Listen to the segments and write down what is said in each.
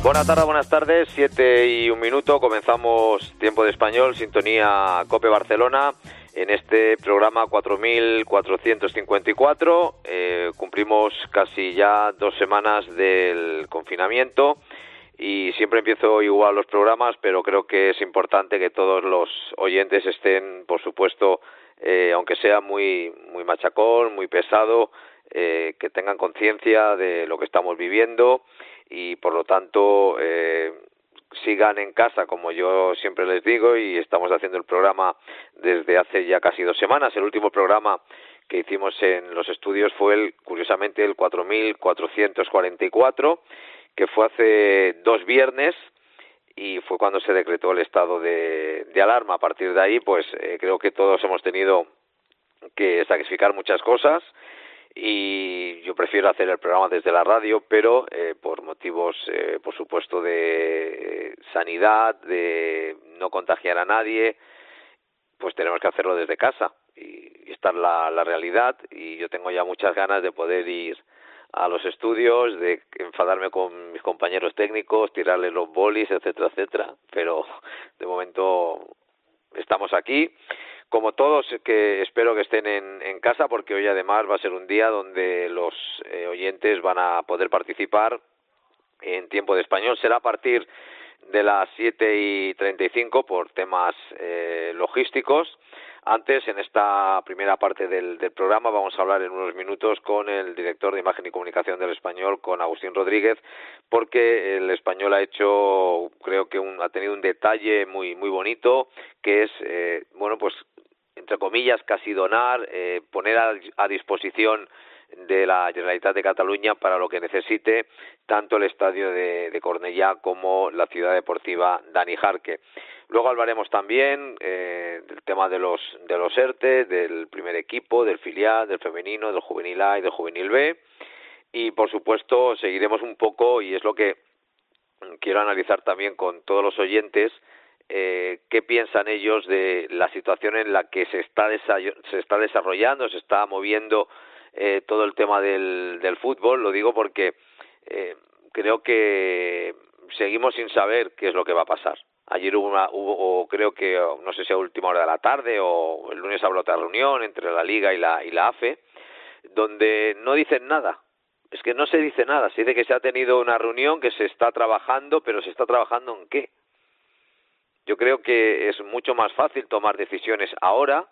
Buenas tardes, 7:01, comenzamos Tiempo de Español, sintonía COPE Barcelona, en este programa 4454, cumplimos casi ya 2 semanas del confinamiento y siempre empiezo igual los programas, pero creo que es importante que todos los oyentes estén, por supuesto, aunque sea muy machacón, muy pesado, que tengan conciencia de lo que estamos viviendo y por lo tanto sigan en casa, como yo siempre les digo, y estamos haciendo el programa desde hace ya casi 2 semanas. El último programa que hicimos en los estudios fue curiosamente el 4444, que fue hace 2 viernes y fue cuando se decretó el estado de alarma. A partir de ahí, pues creo que todos hemos tenido que sacrificar muchas cosas y yo prefiero hacer el programa desde la radio, pero por motivos, por supuesto, de sanidad, de no contagiar a nadie, pues tenemos que hacerlo desde casa y esta es la realidad. Y yo tengo ya muchas ganas de poder ir a los estudios, de enfadarme con mis compañeros técnicos, tirarles los bolis, etcétera, etcétera, pero de momento estamos aquí. Como todos, que espero que estén en casa, porque hoy además va a ser un día donde los oyentes van a poder participar en Tiempo de Español. Será a partir de las 7:35 por temas logísticos. Antes, en esta primera parte del programa, vamos a hablar en unos minutos con el director de Imagen y Comunicación del Español, con Agustín Rodríguez, porque el Español ha hecho, creo que ha tenido un detalle muy bonito, que es, pues, entre comillas, casi donar, poner a disposición de la Generalitat de Cataluña para lo que necesite tanto el estadio de Cornellà como la ciudad deportiva Dani Jarque. Luego hablaremos también del tema de los ERTE, del primer equipo, del filial, del femenino, del juvenil A y del juvenil B, y por supuesto seguiremos un poco, y es lo que quiero analizar también con todos los oyentes, qué piensan ellos de la situación en la que se está desarrollando, se está moviendo todo el tema del fútbol. Lo digo porque creo que seguimos sin saber qué es lo que va a pasar. Ayer hubo creo que, no sé si a última hora de la tarde o el lunes habrá otra reunión entre la Liga y la AFE, donde no dicen nada. Es que no se dice nada. Se dice que se ha tenido una reunión, que se está trabajando, pero ¿se está trabajando en qué? Yo creo que es mucho más fácil tomar decisiones ahora,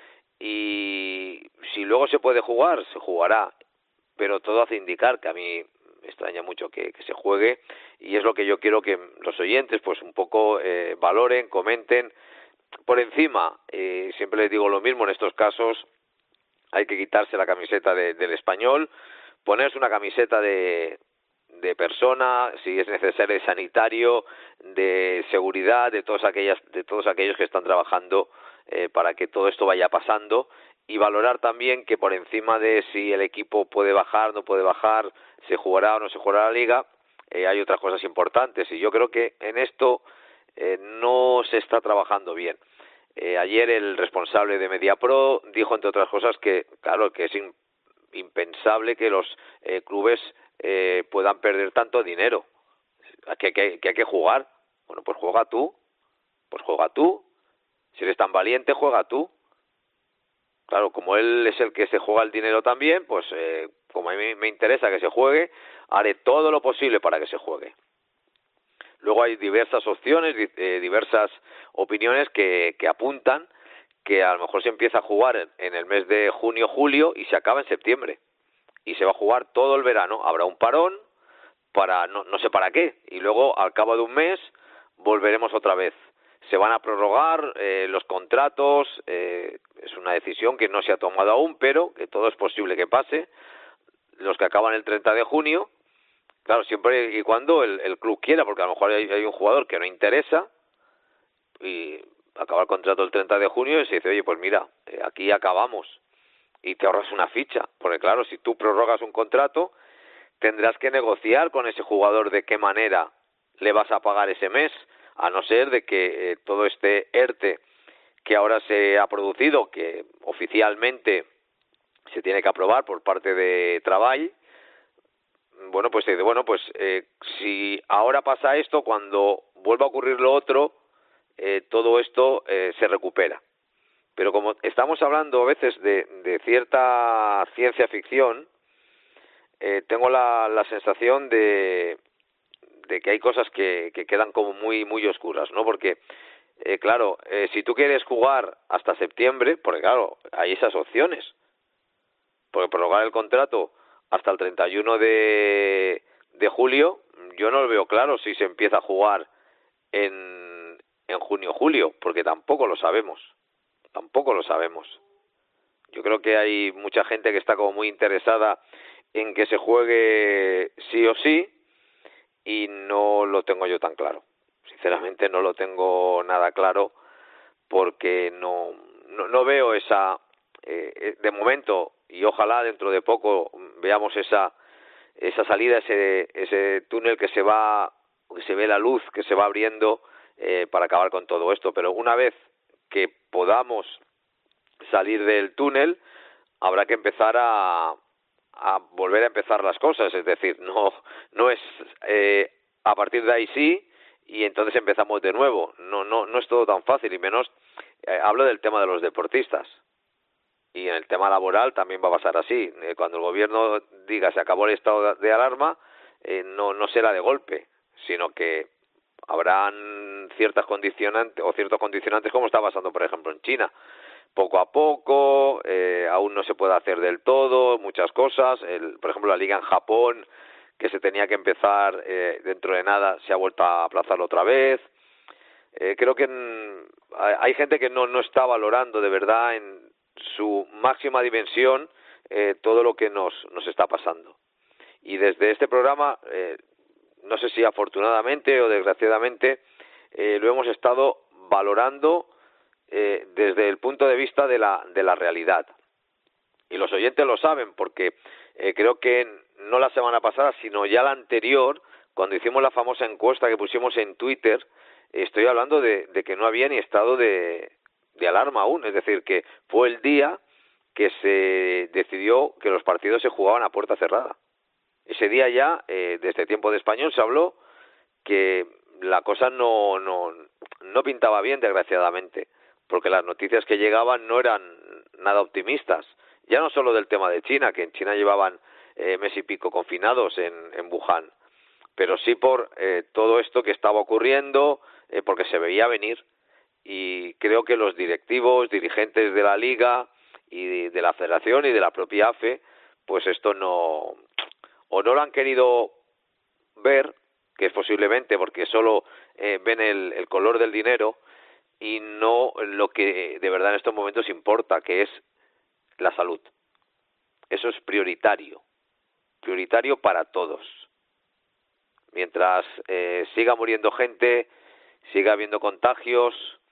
y si luego se puede jugar, se jugará, pero todo hace indicar, que a mí me extraña mucho que se juegue, y es lo que yo quiero que los oyentes pues un poco valoren, comenten por encima. Siempre les digo lo mismo, en estos casos hay que quitarse la camiseta del Español, ponerse una camiseta de persona, si es necesario, de sanitario, de seguridad, de todos aquellos que están trabajando para que todo esto vaya pasando, y valorar también que por encima de si el equipo puede bajar, no puede bajar, se jugará o no se jugará la Liga, hay otras cosas importantes, y yo creo que en esto no se está trabajando bien. Ayer el responsable de Mediapro dijo, entre otras cosas, que claro, que es impensable que los clubes puedan perder tanto dinero, que hay que jugar. Bueno, pues juega tú, si eres tan valiente, juega tú. Claro, como él es el que se juega el dinero también, pues como a mí me interesa que se juegue, haré todo lo posible para que se juegue. Luego hay diversas opciones, diversas opiniones que apuntan que a lo mejor se empieza a jugar en el mes de junio, julio, y se acaba en septiembre. Y se va a jugar todo el verano. Habrá un parón para no sé para qué, y luego al cabo de un mes volveremos otra vez. Se van a prorrogar los contratos, es una decisión que no se ha tomado aún, pero que todo es posible que pase. Los que acaban el 30 de junio, claro, siempre y cuando el club quiera, porque a lo mejor hay un jugador que no interesa y acaba el contrato el 30 de junio y se dice, oye, pues mira, aquí acabamos, y te ahorras una ficha, porque claro, si tú prorrogas un contrato, tendrás que negociar con ese jugador de qué manera le vas a pagar ese mes, a no ser de que todo este ERTE que ahora se ha producido, que oficialmente se tiene que aprobar por parte de Treball, bueno, pues se dice, bueno, pues si ahora pasa esto, cuando vuelva a ocurrir lo otro, todo esto se recupera. Pero como estamos hablando a veces de cierta ciencia ficción, tengo la sensación de que hay cosas que quedan como muy oscuras, ¿no? Porque, claro, si tú quieres jugar hasta septiembre, porque claro, hay esas opciones, porque prorrogar el contrato hasta el 31 de julio, yo no lo veo claro si se empieza a jugar en junio o julio, porque tampoco lo sabemos. Yo creo que hay mucha gente que está como muy interesada en que se juegue sí o sí, y no lo tengo yo tan claro. Sinceramente no lo tengo nada claro, porque no veo esa, de momento, y ojalá dentro de poco veamos esa salida, ese túnel que se ve la luz que se va abriendo para acabar con todo esto. Pero una vez que podamos salir del túnel, habrá que empezar a volver a empezar las cosas. Es decir, no es a partir de ahí sí y entonces empezamos de nuevo. No es todo tan fácil, y menos hablo del tema de los deportistas. Y en el tema laboral también va a pasar así. Cuando el gobierno diga se acabó el estado de alarma, no será de golpe, sino que habrán ciertas condicionantes o ciertos condicionantes, como está pasando por ejemplo en China. Poco a poco, aún no se puede hacer del todo muchas cosas. Por ejemplo, la liga en Japón, que se tenía que empezar dentro de nada, se ha vuelto a aplazar otra vez. Creo que hay gente que no está valorando de verdad en su máxima dimensión todo lo que nos está pasando. Y desde este programa, no sé si afortunadamente o desgraciadamente, lo hemos estado valorando desde el punto de vista de la realidad. Y los oyentes lo saben, porque creo que no la semana pasada, sino ya la anterior, cuando hicimos la famosa encuesta que pusimos en Twitter, estoy hablando de que no había ni estado de alarma aún. Es decir, que fue el día que se decidió que los partidos se jugaban a puerta cerrada. Ese día ya, desde Tiempo de Español, se habló que la cosa no pintaba bien, desgraciadamente, porque las noticias que llegaban no eran nada optimistas. Ya no solo del tema de China, que en China llevaban mes y pico confinados en Wuhan, pero sí por todo esto que estaba ocurriendo, porque se veía venir. Y creo que los directivos, dirigentes de la Liga y de la Federación y de la propia AFE, pues esto no lo han querido ver, que es posiblemente porque solo ven el color del dinero y no lo que de verdad en estos momentos importa, que es la salud. Eso es prioritario para todos. Mientras siga muriendo gente, siga habiendo contagios,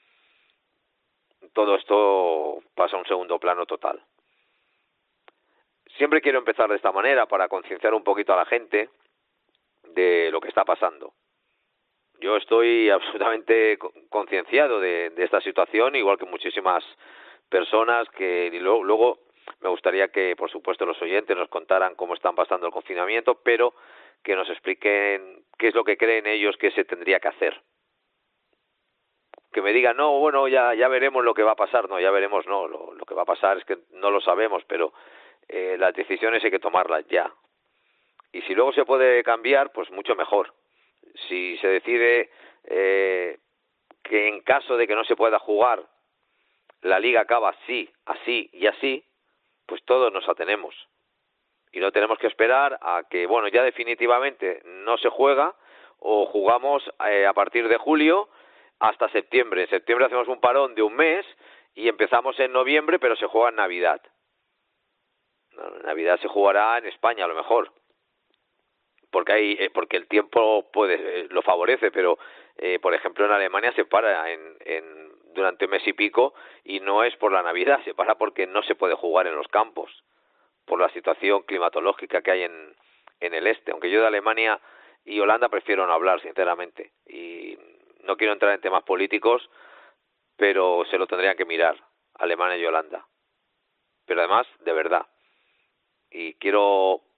todo esto pasa a un segundo plano total. Siempre quiero empezar de esta manera para concienciar un poquito a la gente de lo que está pasando. Yo estoy absolutamente concienciado de esta situación, igual que muchísimas personas, y luego me gustaría que, por supuesto, los oyentes nos contaran cómo están pasando el confinamiento, pero que nos expliquen qué es lo que creen ellos que se tendría que hacer. Que me digan, no, bueno, ya veremos lo que va a pasar. No, ya veremos, no, lo que va a pasar es que no lo sabemos, pero las decisiones hay que tomarlas ya. Y si luego se puede cambiar, pues mucho mejor. Si se decide que en caso de que no se pueda jugar, la liga acaba así y así, pues todos nos atenemos. Y no tenemos que esperar a que, bueno, ya definitivamente no se juega, o jugamos a partir de julio hasta septiembre. En septiembre hacemos un parón de un mes y empezamos en noviembre, pero se juega en Navidad. En Navidad se jugará en España a lo mejor, porque el tiempo lo favorece, pero por ejemplo en Alemania se para durante un mes y pico, y no es por la Navidad, se para porque no se puede jugar en los campos por la situación climatológica que hay en el este. Aunque yo de Alemania y Holanda prefiero no hablar, sinceramente, y no quiero entrar en temas políticos, pero se lo tendrían que mirar, Alemania y Holanda, pero además de verdad. Y quiero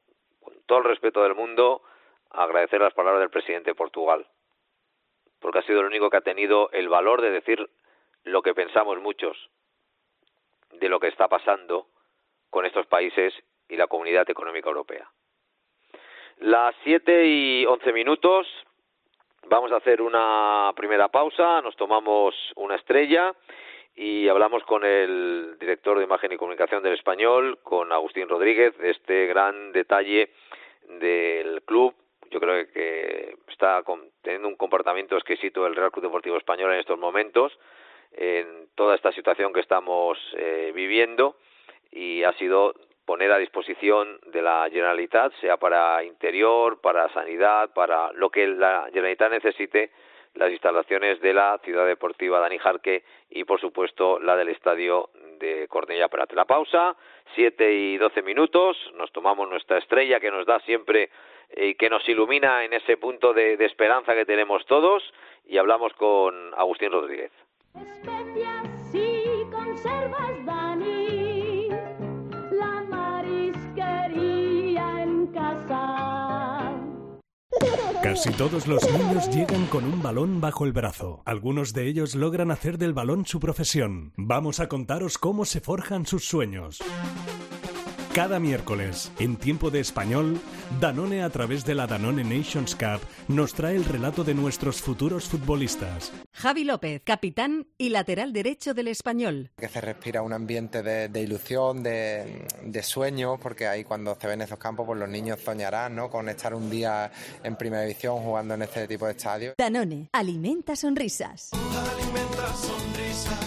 con todo el respeto del mundo, agradecer las palabras del presidente de Portugal, porque ha sido el único que ha tenido el valor de decir lo que pensamos muchos de lo que está pasando con estos países y la Comunidad Económica Europea. Las 7:11, vamos a hacer una primera pausa, nos tomamos una estrella y hablamos con el director de Imagen y Comunicación del Español, con Agustín Rodríguez, de este gran detalle del club. Yo creo que está teniendo un comportamiento exquisito el Real Club Deportivo Español en estos momentos, en toda esta situación que estamos viviendo, y ha sido poner a disposición de la Generalitat, sea para interior, para sanidad, para lo que la Generalitat necesite, las instalaciones de la Ciudad Deportiva Dani Jarque y, por supuesto, la del estadio de Cornellà Prat. La pausa, 7:12, nos tomamos nuestra estrella que nos da siempre y que nos ilumina en ese punto de esperanza que tenemos todos, y hablamos con Agustín Rodríguez. Especias y conservas, Dani, la marisquería en casa. Casi todos los niños llegan con un balón bajo el brazo. Algunos de ellos logran hacer del balón su profesión. Vamos a contaros cómo se forjan sus sueños. Cada miércoles, en Tiempo de Español, Danone, a través de la Danone Nations Cup, nos trae el relato de nuestros futuros futbolistas. Javi López, capitán y lateral derecho del Español. Que se respira un ambiente de ilusión, de sueño, porque ahí cuando se ven esos campos, pues los niños soñarán, ¿no?, con estar un día en primera división jugando en este tipo de estadios. Danone, alimenta sonrisas. Alimenta sonrisas.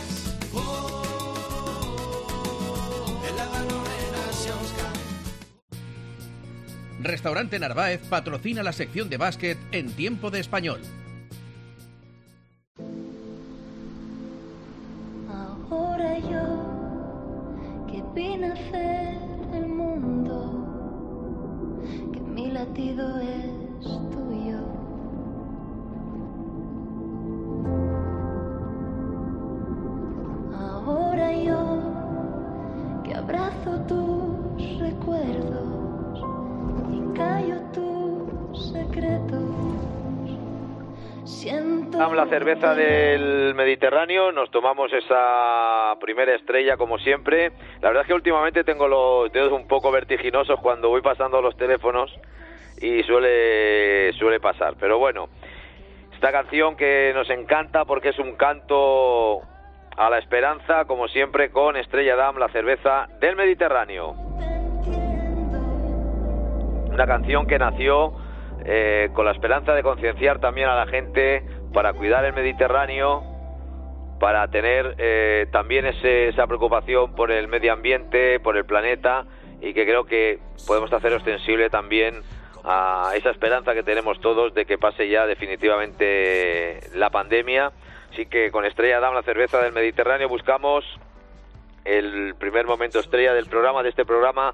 Restaurante Narváez patrocina la sección de básquet en Tiempo de Español. Ahora yo, que vine a hacer el mundo, que mi latido es tuyo. Ahora yo, que abrazo tus recuerdos, callo tus secretos. Siento la cerveza del Mediterráneo, nos tomamos esa primera estrella como siempre. La verdad es que últimamente tengo los dedos un poco vertiginosos cuando voy pasando los teléfonos y suele pasar. Pero bueno, esta canción que nos encanta porque es un canto a la esperanza, como siempre, con Estrella Damm, la cerveza del Mediterráneo. Una canción que nació con la esperanza de concienciar también a la gente para cuidar el Mediterráneo, para tener también esa preocupación por el medio ambiente, por el planeta, y que creo que podemos hacer extensible también a esa esperanza que tenemos todos de que pase ya definitivamente la pandemia. Así que con Estrella Damm, la cerveza del Mediterráneo, buscamos el primer momento estrella del programa, de este programa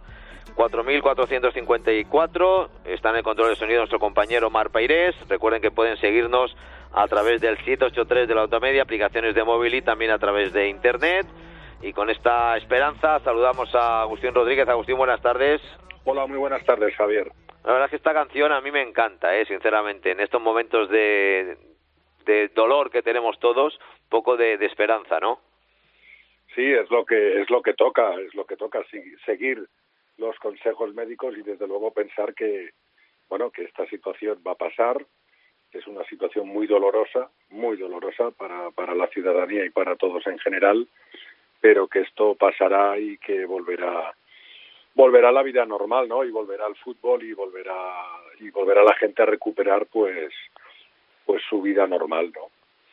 4454. Está en el control de sonido nuestro compañero Mar Peirés. Recuerden que pueden seguirnos a través del 783 de la Automedia, aplicaciones de móvil y también a través de internet. Y con esta esperanza saludamos a Agustín Rodríguez. Agustín, buenas tardes. Hola, muy buenas tardes, Javier. La verdad es que esta canción a mí me encanta, sinceramente, en estos momentos de dolor que tenemos todos, un poco de esperanza, ¿no? Sí, es lo que toca, seguir los consejos médicos y desde luego pensar que esta situación va a pasar, que es una situación muy dolorosa para la ciudadanía y para todos en general, pero que esto pasará y que volverá la vida normal, ¿no? Y volverá al fútbol y volverá la gente a recuperar pues su vida normal, ¿no?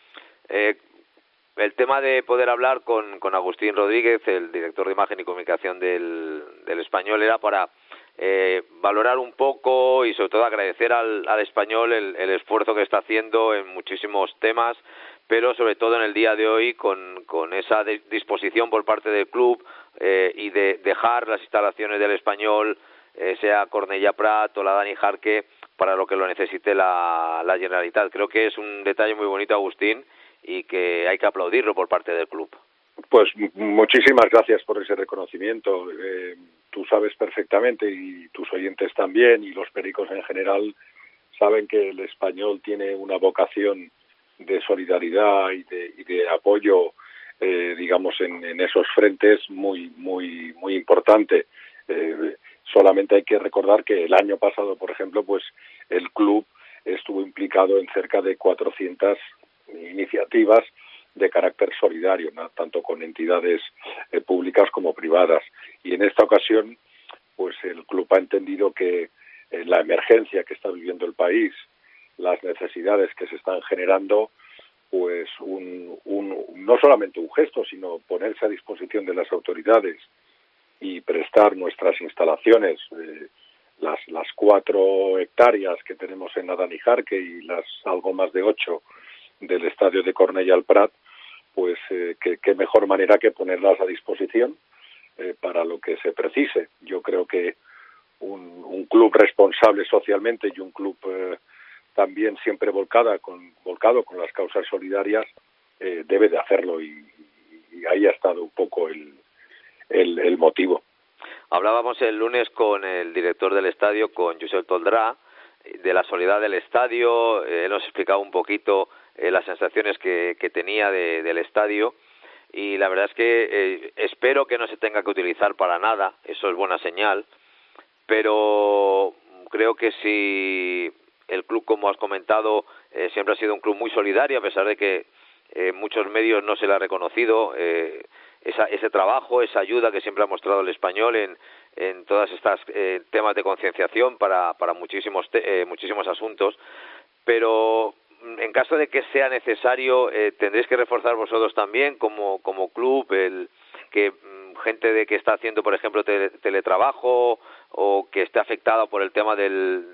El tema de poder hablar con Agustín Rodríguez, el director de Imagen y Comunicación del Español, era para valorar un poco y sobre todo agradecer al Español el esfuerzo que está haciendo en muchísimos temas, pero sobre todo en el día de hoy con esa disposición por parte del club y de dejar las instalaciones del Español, sea Cornellà Prat o la Dani Jarque, para lo que lo necesite la Generalitat. Creo que es un detalle muy bonito, Agustín, y que hay que aplaudirlo por parte del club. Pues muchísimas gracias por ese reconocimiento. tú sabes perfectamente, y tus oyentes también, y los pericos en general, saben que el Español tiene una vocación de solidaridad y de apoyo, digamos, en esos frentes muy importante. Solamente hay que recordar que el año pasado, por ejemplo, pues el club estuvo implicado en cerca de 400 iniciativas de carácter solidario, ¿no? Tanto con entidades públicas como privadas. Y en esta ocasión, pues el club ha entendido que la emergencia que está viviendo el país, las necesidades que se están generando, pues no solamente un gesto, sino ponerse a disposición de las autoridades y prestar nuestras instalaciones, las 4 hectáreas que tenemos en Adanijarque y las algo más de 8 del estadio de Cornellà al Prat, pues qué mejor manera que ponerlas a disposición para lo que se precise. Yo creo que un club responsable socialmente y un club también siempre volcado con las causas solidarias debe de hacerlo, y ahí ha estado un poco el motivo. Hablábamos el lunes con el director del estadio, con Josep Toldrá, de la soledad del estadio. Él nos explicaba un poquito las sensaciones que tenía del estadio, y la verdad es que espero que no se tenga que utilizar para nada, eso es buena señal, pero creo que si el club, como has comentado, siempre ha sido un club muy solidario, a pesar de que muchos medios no se le ha reconocido ese trabajo, esa ayuda que siempre ha mostrado el Español en todas estas temas de concienciación para muchísimos asuntos. Pero en caso de que sea necesario, tendréis que reforzar vosotros también como club que gente que está haciendo, por ejemplo, teletrabajo, o que esté afectada por el tema del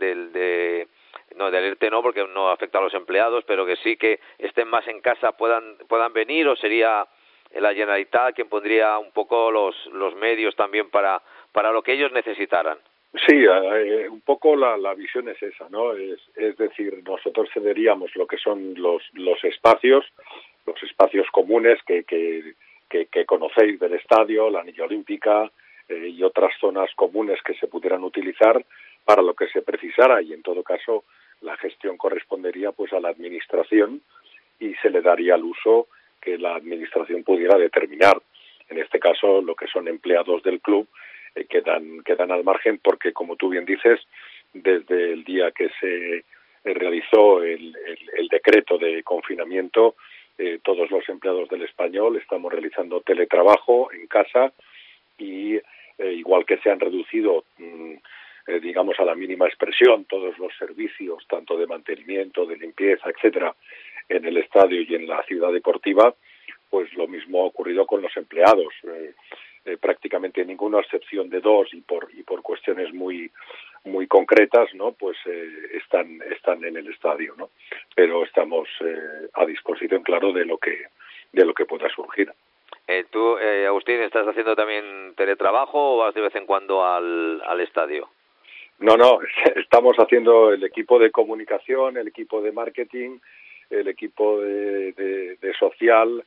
ERTE, no, porque no afecta a los empleados, pero que sí que estén más en casa puedan venir, o sería la Generalitat quien pondría un poco los medios también para lo que ellos necesitaran. Sí, un poco la visión es esa, ¿no? Es decir, nosotros cederíamos lo que son los espacios comunes que conocéis del estadio, la anilla olímpica y otras zonas comunes que se pudieran utilizar para lo que se precisara, y en todo caso la gestión correspondería pues a la administración, y se le daría el uso que la administración pudiera determinar. En este caso, lo que son empleados del club quedan al margen, porque, como tú bien dices, desde el día que se realizó el decreto de confinamiento, todos los empleados del Español estamos realizando teletrabajo en casa, y igual que se han reducido digamos a la mínima expresión todos los servicios, tanto de mantenimiento, de limpieza, etcétera, en el estadio y en la ciudad deportiva, pues lo mismo ha ocurrido con los empleados. Prácticamente ninguno, a excepción de 2 y por cuestiones muy concretas, ¿no? Pues están en el estadio, ¿no? Pero estamos a disposición, claro, de lo que pueda surgir. ¿Tú, Agustín, estás haciendo también teletrabajo o vas de vez en cuando al estadio? No, estamos haciendo el equipo de comunicación, el equipo de marketing, el equipo de social,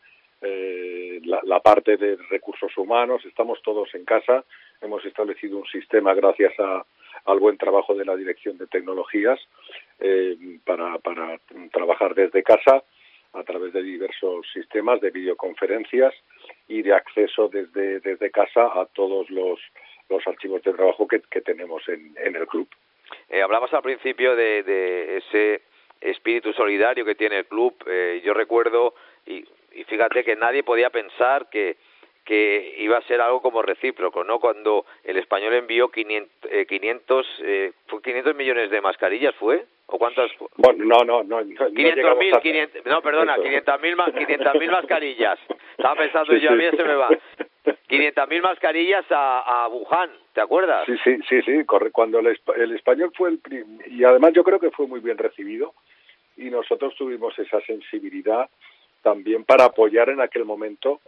la parte de recursos humanos. Estamos todos en casa. Hemos establecido un sistema, gracias al buen trabajo de la Dirección de Tecnologías, para trabajar desde casa a través de diversos sistemas de videoconferencias y de acceso desde casa a todos los archivos de trabajo que tenemos en el club. Hablabas al principio de ese espíritu solidario que tiene el club. Yo recuerdo, y fíjate que nadie podía pensar que iba a ser algo como recíproco, ¿no? Cuando el Español envió 500 millones de mascarillas, ¿fue? ¿O cuántas? Bueno, no. 500.000, no, perdona, 500.000 mascarillas. Estaba pensando yo, a mí se me va. 500.000 mascarillas a Wuhan, ¿te acuerdas? Sí, corre. Cuando el Español fue y además yo creo que fue muy bien recibido, y nosotros tuvimos esa sensibilidad también para apoyar en aquel momento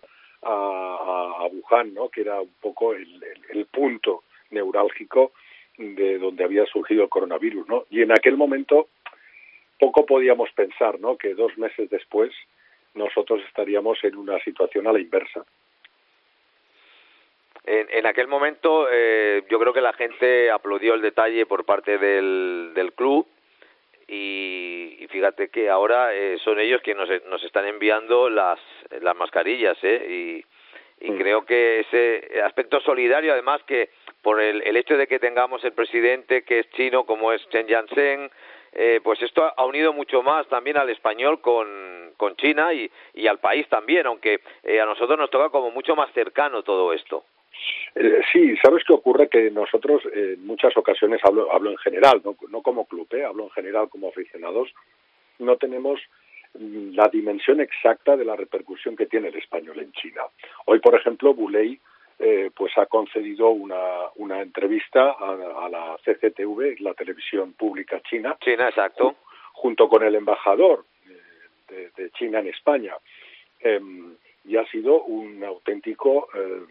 a Wuhan, ¿no? Que era un poco el punto neurálgico de donde había surgido el coronavirus, ¿no? Y en aquel momento poco podíamos pensar, ¿no? Que 2 meses después nosotros estaríamos en una situación a la inversa. en aquel momento yo creo que la gente aplaudió el detalle por parte del club y fíjate que ahora son ellos quienes nos están enviando las mascarillas, y creo que ese aspecto solidario, además que por el hecho de que tengamos el presidente que es chino como es Chen Jiansheng, pues esto ha unido mucho más también al español con China y al país también, aunque a nosotros nos toca como mucho más cercano todo esto. Sí, ¿sabes qué ocurre? Que nosotros en muchas ocasiones, hablo en general, no como club, hablo en general como aficionados, no tenemos la dimensión exacta de la repercusión que tiene el español en China. Hoy, por ejemplo, Boulay pues ha concedido una entrevista a la CCTV, la televisión pública china. China, exacto. Junto con el embajador de China en España. Y ha sido un auténtico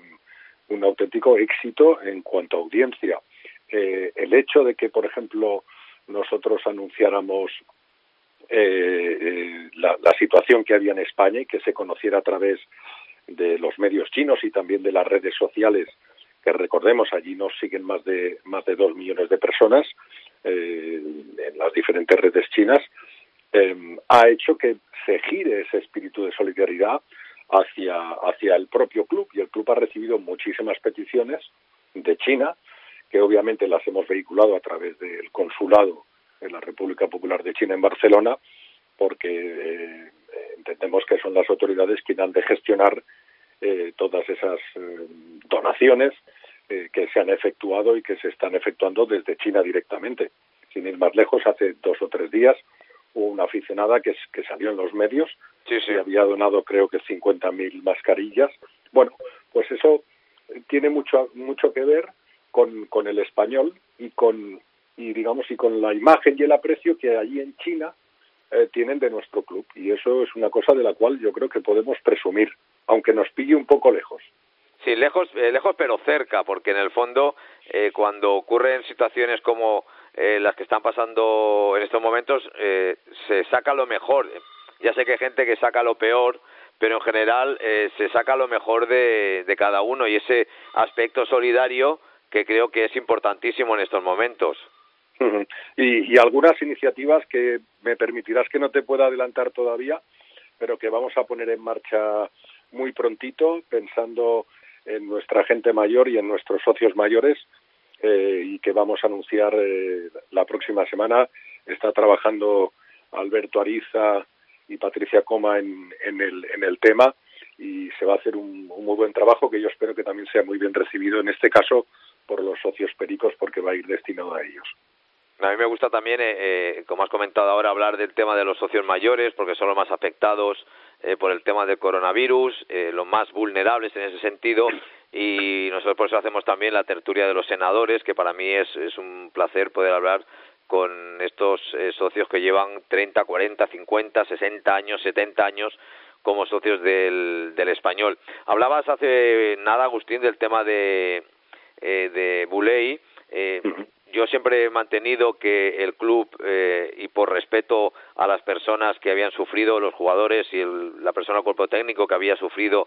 éxito en cuanto a audiencia. El hecho de que, por ejemplo, nosotros anunciáramos la situación que había en España y que se conociera a través de los medios chinos y también de las redes sociales, que recordemos, allí nos siguen más de 2 millones de personas en las diferentes redes chinas, ha hecho que se gire ese espíritu de solidaridad hacia el propio club, y el club ha recibido muchísimas peticiones de China, que obviamente las hemos vehiculado a través del consulado de la República Popular de China en Barcelona, porque entendemos que son las autoridades quienes han de gestionar todas esas donaciones que se han efectuado y que se están efectuando desde China directamente. Sin ir más lejos, hace 2 o 3 días hubo una aficionada que salió en los medios, sí. Y había donado creo que 50.000 mascarillas. Bueno, pues eso tiene mucho que ver con el español y con la imagen y el aprecio que allí en China tienen de nuestro club, y eso es una cosa de la cual yo creo que podemos presumir, aunque nos pille un poco lejos. Sí, lejos pero cerca, porque en el fondo cuando ocurren situaciones como las que están pasando en estos momentos, se saca lo mejor. Ya sé que hay gente que saca lo peor, pero en general se saca lo mejor de cada uno, y ese aspecto solidario que creo que es importantísimo en estos momentos. Y algunas iniciativas que me permitirás que no te pueda adelantar todavía, pero que vamos a poner en marcha muy prontito, pensando en nuestra gente mayor y en nuestros socios mayores, y que vamos a anunciar la próxima semana. Está trabajando Alberto Ariza y Patricia Coma en el tema, y se va a hacer un muy buen trabajo, que yo espero que también sea muy bien recibido, en este caso por los socios pericos, porque va a ir destinado a ellos. A mí me gusta también, como has comentado ahora, hablar del tema de los socios mayores, porque son los más afectados por el tema del coronavirus, los más vulnerables en ese sentido, y nosotros por eso hacemos también la tertulia de los senadores, que para mí es un placer poder hablar con estos socios que llevan 30, 40, 50, 60 años, 70 años como socios del español. Hablabas hace nada, Agustín, del tema de Boulay. Yo siempre he mantenido que el club, y por respeto a las personas que habían sufrido, los jugadores y la persona del cuerpo técnico que había sufrido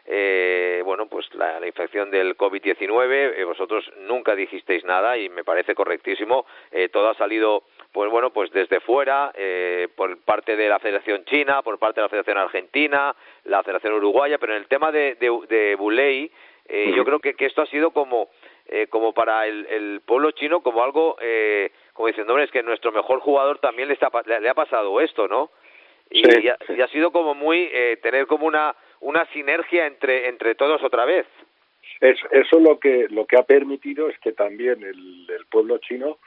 pues la infección del COVID-19, vosotros nunca dijisteis nada, y me parece correctísimo. Todo ha salido pues desde fuera, por parte de la Federación China, por parte de la Federación Argentina, la Federación Uruguaya, pero en el tema de Boulay, yo creo que esto ha sido como para el pueblo chino, como algo, como diciendo, hombre, es que nuestro mejor jugador también le ha pasado esto, ¿no? Y, sí, y ha sido como muy tener como una sinergia entre todos otra vez. Eso lo que ha permitido es que también el pueblo chino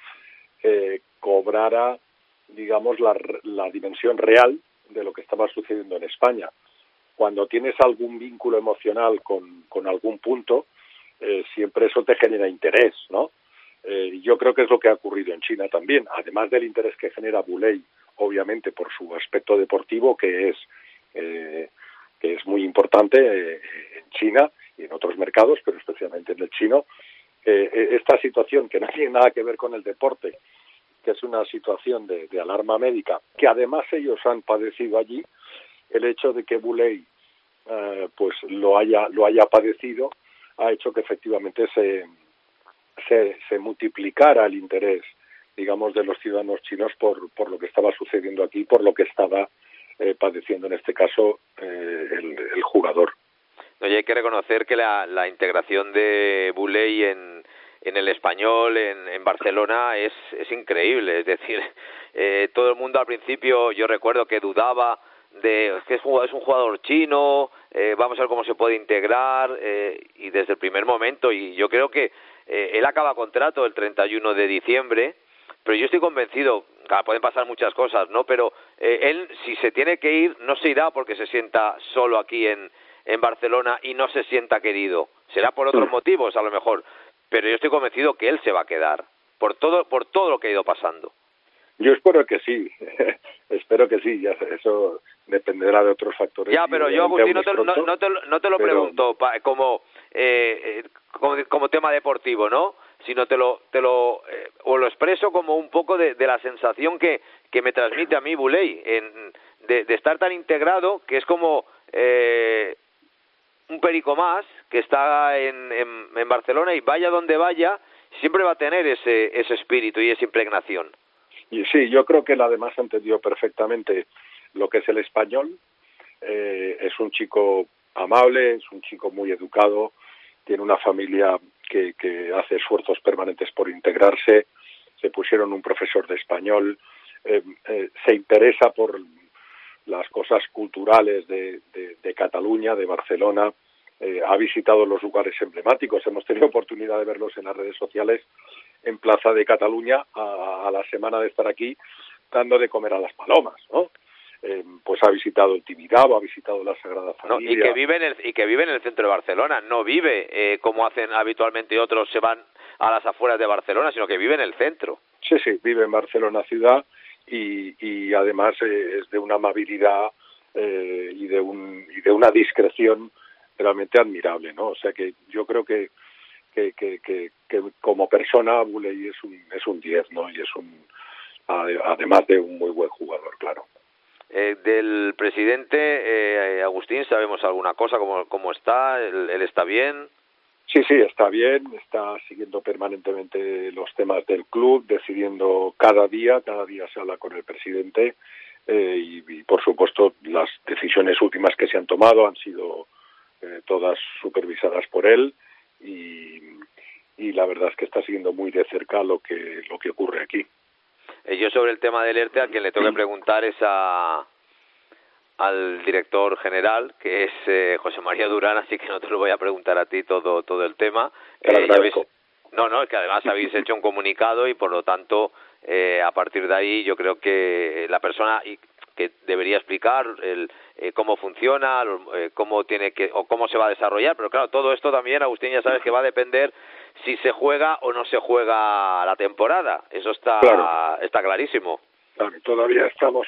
cobrara, digamos, la dimensión real de lo que estaba sucediendo en España. Cuando tienes algún vínculo emocional con algún punto, siempre eso te genera interés, ¿no? Yo creo que es lo que ha ocurrido en China también, además del interés que genera Boulay, obviamente por su aspecto deportivo, que es muy importante en China y en otros mercados, pero especialmente en el chino. Esta situación que no tiene nada que ver con el deporte, que es una situación de alarma médica, que además ellos han padecido allí, el hecho de que Boulay pues lo haya padecido, ha hecho que efectivamente se multiplicara el interés, digamos, de los ciudadanos chinos por lo que estaba sucediendo aquí, por lo que estaba padeciendo en este caso el jugador. Oye, hay que reconocer que la integración de Boulay en el Español, en Barcelona, es increíble. Es decir, todo el mundo al principio, yo recuerdo que dudaba de que es un jugador chino, vamos a ver cómo se puede integrar, y desde el primer momento, y yo creo que él acaba contrato el 31 de diciembre, pero yo estoy convencido, claro, pueden pasar muchas cosas, ¿no? Pero él, si se tiene que ir, no se irá porque se sienta solo aquí en Barcelona y no se sienta querido. Será por otros motivos, a lo mejor, pero yo estoy convencido que él se va a quedar por todo lo que ha ido pasando. Yo espero que sí, espero que sí, ya eso dependerá de otros factores. Ya, pero yo, Agustín, no te lo pregunto como tema deportivo, ¿no? Sino o lo expreso como un poco de la sensación que me transmite a mí Boulay, de estar tan integrado, que es como un perico más que está en Barcelona, y vaya donde vaya, siempre va a tener ese espíritu y esa impregnación. Y sí, yo creo que él además ha entendido perfectamente lo que es el Español. Es un chico amable, es un chico muy educado, tiene una familia que hace esfuerzos permanentes por integrarse, se pusieron un profesor de español, se interesa por las cosas culturales de Cataluña, de Barcelona, ha visitado los lugares emblemáticos, hemos tenido oportunidad de verlos en las redes sociales, en Plaza de Cataluña, a la semana de estar aquí, dando de comer a las palomas, ¿no? Pues ha visitado el Tibidabo, ha visitado la Sagrada Familia. No, y que vive en el centro de Barcelona, no vive como hacen habitualmente otros, se van a las afueras de Barcelona, sino que vive en el centro. Sí, vive en Barcelona ciudad y además es de una amabilidad y de una discreción realmente admirable, ¿no? O sea que yo creo que como persona Boulay es un 10, ¿no? Y es además de un muy buen jugador, claro. Del presidente, Agustín, ¿sabemos alguna cosa? ¿Cómo está? ¿Él está bien? Sí, está bien, está siguiendo permanentemente los temas del club, decidiendo cada día se habla con el presidente y por supuesto las decisiones últimas que se han tomado han sido todas supervisadas por él y la verdad es que está siguiendo muy de cerca lo que ocurre aquí. Yo sobre el tema del ERTE, a quien le tengo que preguntar es al director general, que es José María Durán, así que no te lo voy a preguntar a ti todo el tema. No, es que además habéis hecho un comunicado y por lo tanto a partir de ahí yo creo que la persona que debería explicar cómo funciona, cómo se va a desarrollar, pero claro, todo esto también, Agustín, ya sabes que va a depender si se juega o no se juega la temporada. Eso está clarísimo. Claro, todavía estamos,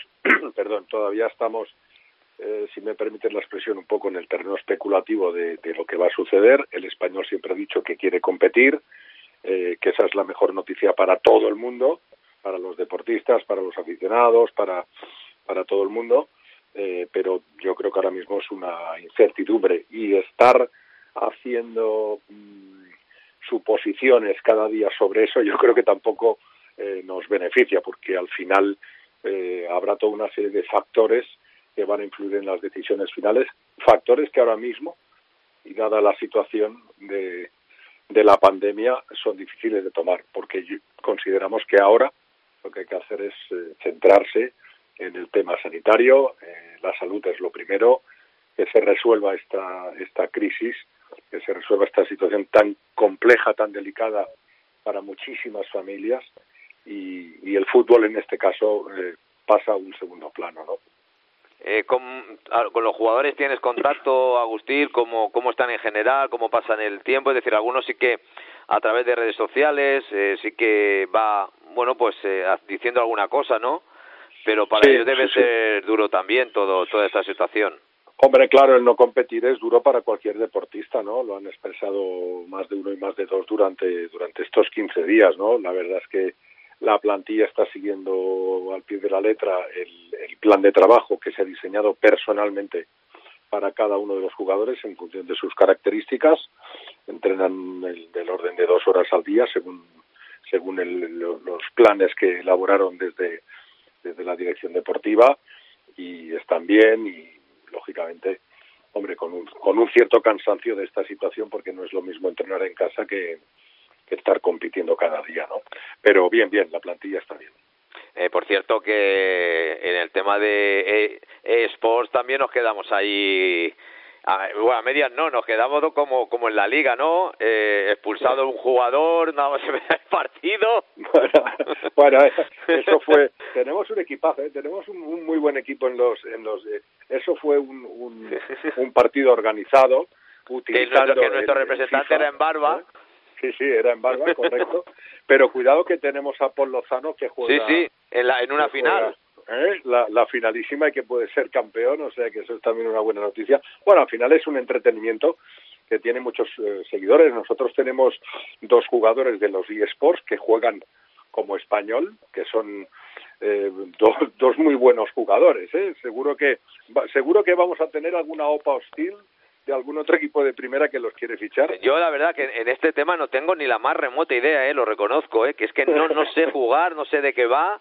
si me permites la expresión, un poco en el terreno especulativo de lo que va a suceder. El Español siempre ha dicho que quiere competir, que esa es la mejor noticia para todo el mundo, para los deportistas, para los aficionados, para todo el mundo, pero yo creo que ahora mismo es una incertidumbre y estar haciendo suposiciones cada día sobre eso yo creo que tampoco nos beneficia, porque al final habrá toda una serie de factores que van a influir en las decisiones finales, factores que ahora mismo, y dada la situación de la pandemia, son difíciles de tomar, porque consideramos que ahora lo que hay que hacer es centrarse en el tema sanitario, la salud es lo primero, que se resuelva esta crisis, que se resuelva esta situación tan compleja, tan delicada para muchísimas familias, y el fútbol en este caso pasa a un segundo plano, ¿no? ¿Con los jugadores tienes contacto, Agustín? ¿Cómo están en general? ¿Cómo pasan el tiempo? Es decir, algunos sí que a través de redes sociales sí que va, diciendo alguna cosa, ¿no? Pero para ellos debe ser duro también toda esta situación. Hombre, claro, el no competir es duro para cualquier deportista, ¿no? Lo han expresado más de uno y más de dos durante estos 15 días, ¿no? La verdad es que la plantilla está siguiendo al pie de la letra el plan de trabajo que se ha diseñado personalmente para cada uno de los jugadores en función de sus características. Entrenan del orden de 2 horas al día según los planes que elaboraron desde la dirección deportiva, y están bien y lógicamente, hombre, con un cierto cansancio de esta situación, porque no es lo mismo entrenar en casa que estar compitiendo cada día, ¿no? Pero bien, la plantilla está bien. Por cierto que en el tema de eSports también nos quedamos ahí, a medias no, nos quedamos como en la liga, ¿no? Expulsado un jugador, nada más empezar el partido. Bueno, eso fue, tenemos un equipazo, tenemos un muy buen equipo en los eso fue un partido organizado, utilizando que nuestro representante FIFA, era en Barba. Sí, era en Barba, correcto. Pero cuidado que tenemos a Paul Lozano que juega... Sí, en una final. La finalísima y que puede ser campeón, o sea que eso es también una buena noticia. Bueno, al final es un entretenimiento que tiene muchos seguidores. Nosotros tenemos 2 jugadores de los eSports que juegan como español, que son dos muy buenos jugadores. Seguro que vamos a tener alguna OPA hostil de algún otro equipo de primera que los quiere fichar. Yo la verdad que en este tema no tengo ni la más remota idea, lo reconozco, que es que no sé jugar, no sé de qué va,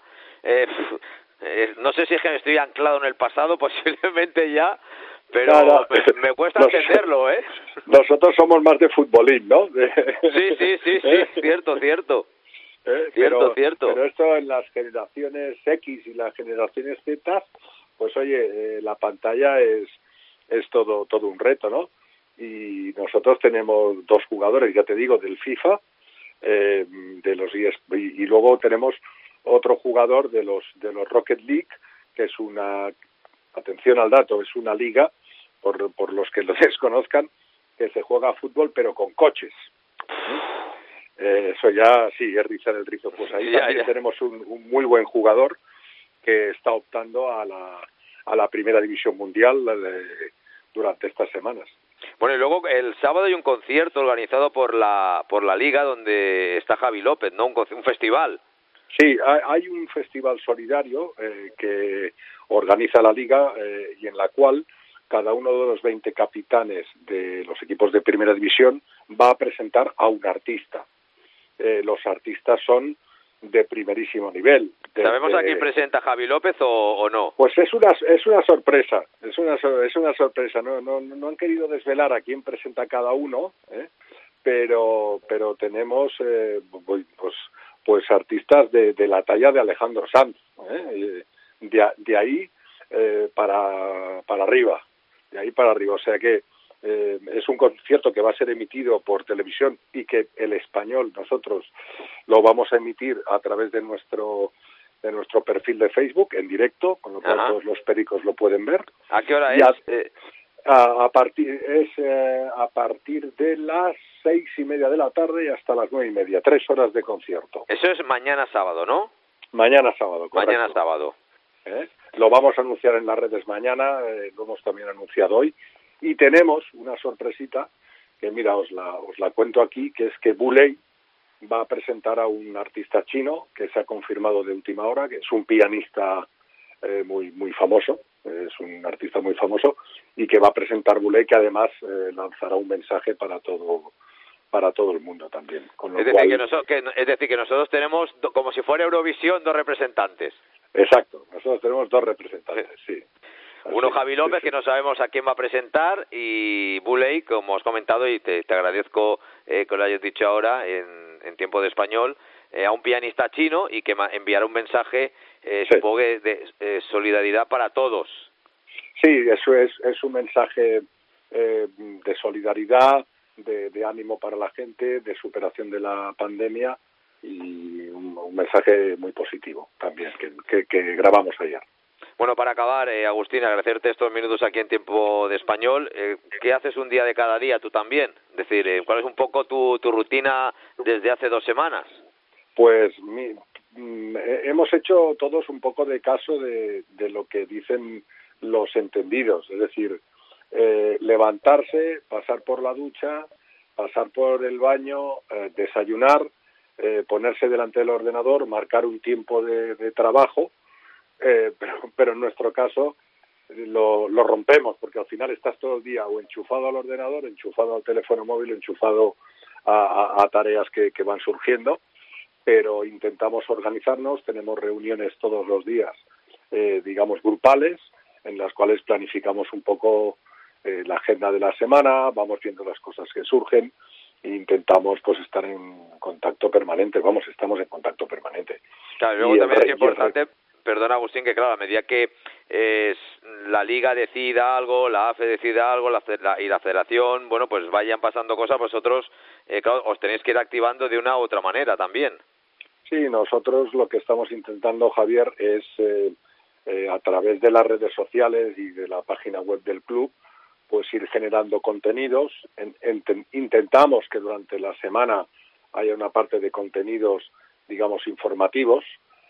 no sé si es que estoy anclado en el pasado, posiblemente ya, pero claro, me cuesta entenderlo, Nosotros somos más de futbolín, ¿no? Sí, cierto. Cierto. Pero esto en las generaciones X y las generaciones Z, pues oye, la pantalla es todo un reto, ¿no? Y nosotros tenemos 2 jugadores, ya te digo, del FIFA, de los y luego tenemos otro jugador de los Rocket League, que es atención al dato, es una liga, por los que lo desconozcan, que se juega a fútbol pero con coches. Eso ya sí es rizar el rizo. Pues ahí también tenemos un muy buen jugador que está optando a la primera división mundial durante estas semanas. Bueno, y luego el sábado hay un concierto organizado por la Liga donde está Javi López, ¿no? Un festival. Sí, hay un festival solidario que organiza la Liga y en la cual cada uno de los 20 capitanes de los equipos de primera división va a presentar a un artista. Los artistas son de primerísimo nivel. ¿Sabemos a quién presenta Javi López o no? Pues es una sorpresa, es una sorpresa. No han querido desvelar a quién presenta cada uno, pero tenemos pues artistas de la talla de Alejandro Sanz, de ahí para arriba, o sea que es un concierto que va a ser emitido por televisión y que El Español nosotros lo vamos a emitir a través de nuestro perfil de Facebook en directo, con lo cual todos los pericos lo pueden ver. ¿A qué hora es? A partir de las 6:30 de la tarde y hasta las 9:30, 3 horas de concierto. Eso es mañana sábado, ¿no? Mañana sábado, correcto. Mañana sábado. Lo vamos a anunciar en las redes mañana, lo hemos también anunciado hoy. Y tenemos una sorpresita, que mira, os la cuento aquí, que es que Buley va a presentar a un artista chino, que se ha confirmado de última hora, que es un pianista muy famoso, es un artista muy famoso, y que va a presentar Buley, que además lanzará un mensaje para todo el mundo también. Con lo es decir, que nosotros tenemos, como si fuera Eurovisión, 2 representantes. Exacto, nosotros tenemos 2 representantes, sí. Uno Javi López, que no sabemos a quién va a presentar, y Buley, como has comentado, y te agradezco que lo hayas dicho ahora en tiempo de español, a un pianista chino y que enviará un mensaje, supongo que de solidaridad para todos. Sí, eso es un mensaje de solidaridad, de ánimo para la gente, de superación de la pandemia y un mensaje muy positivo también que grabamos ayer. Bueno, para acabar, Agustín, agradecerte estos minutos aquí en Tiempo de Español. ¿Qué haces un día de cada día tú también? Es decir, ¿cuál es un poco tu rutina desde hace 2 semanas? Pues hemos hecho todos un poco de caso de lo que dicen los entendidos, es decir, levantarse, pasar por la ducha, pasar por el baño, desayunar, ponerse delante del ordenador, marcar un tiempo de trabajo, pero en nuestro caso lo rompemos, porque al final estás todo el día o enchufado al ordenador, enchufado al teléfono móvil, enchufado a tareas que van surgiendo, pero intentamos organizarnos, tenemos reuniones todos los días, digamos grupales, en las cuales planificamos un poco la agenda de la semana, vamos viendo las cosas que surgen e intentamos pues estar en contacto permanente, estamos en contacto permanente. Claro, y luego también es importante, perdona Agustín, que claro, a medida que la Liga decida algo, la AFE decida algo y la Federación, bueno, pues vayan pasando cosas, vosotros claro, os tenéis que ir activando de una u otra manera también. Sí, nosotros lo que estamos intentando, Javier, es a través de las redes sociales y de la página web del club, pues ir generando contenidos. Intentamos que durante la semana haya una parte de contenidos, digamos, informativos,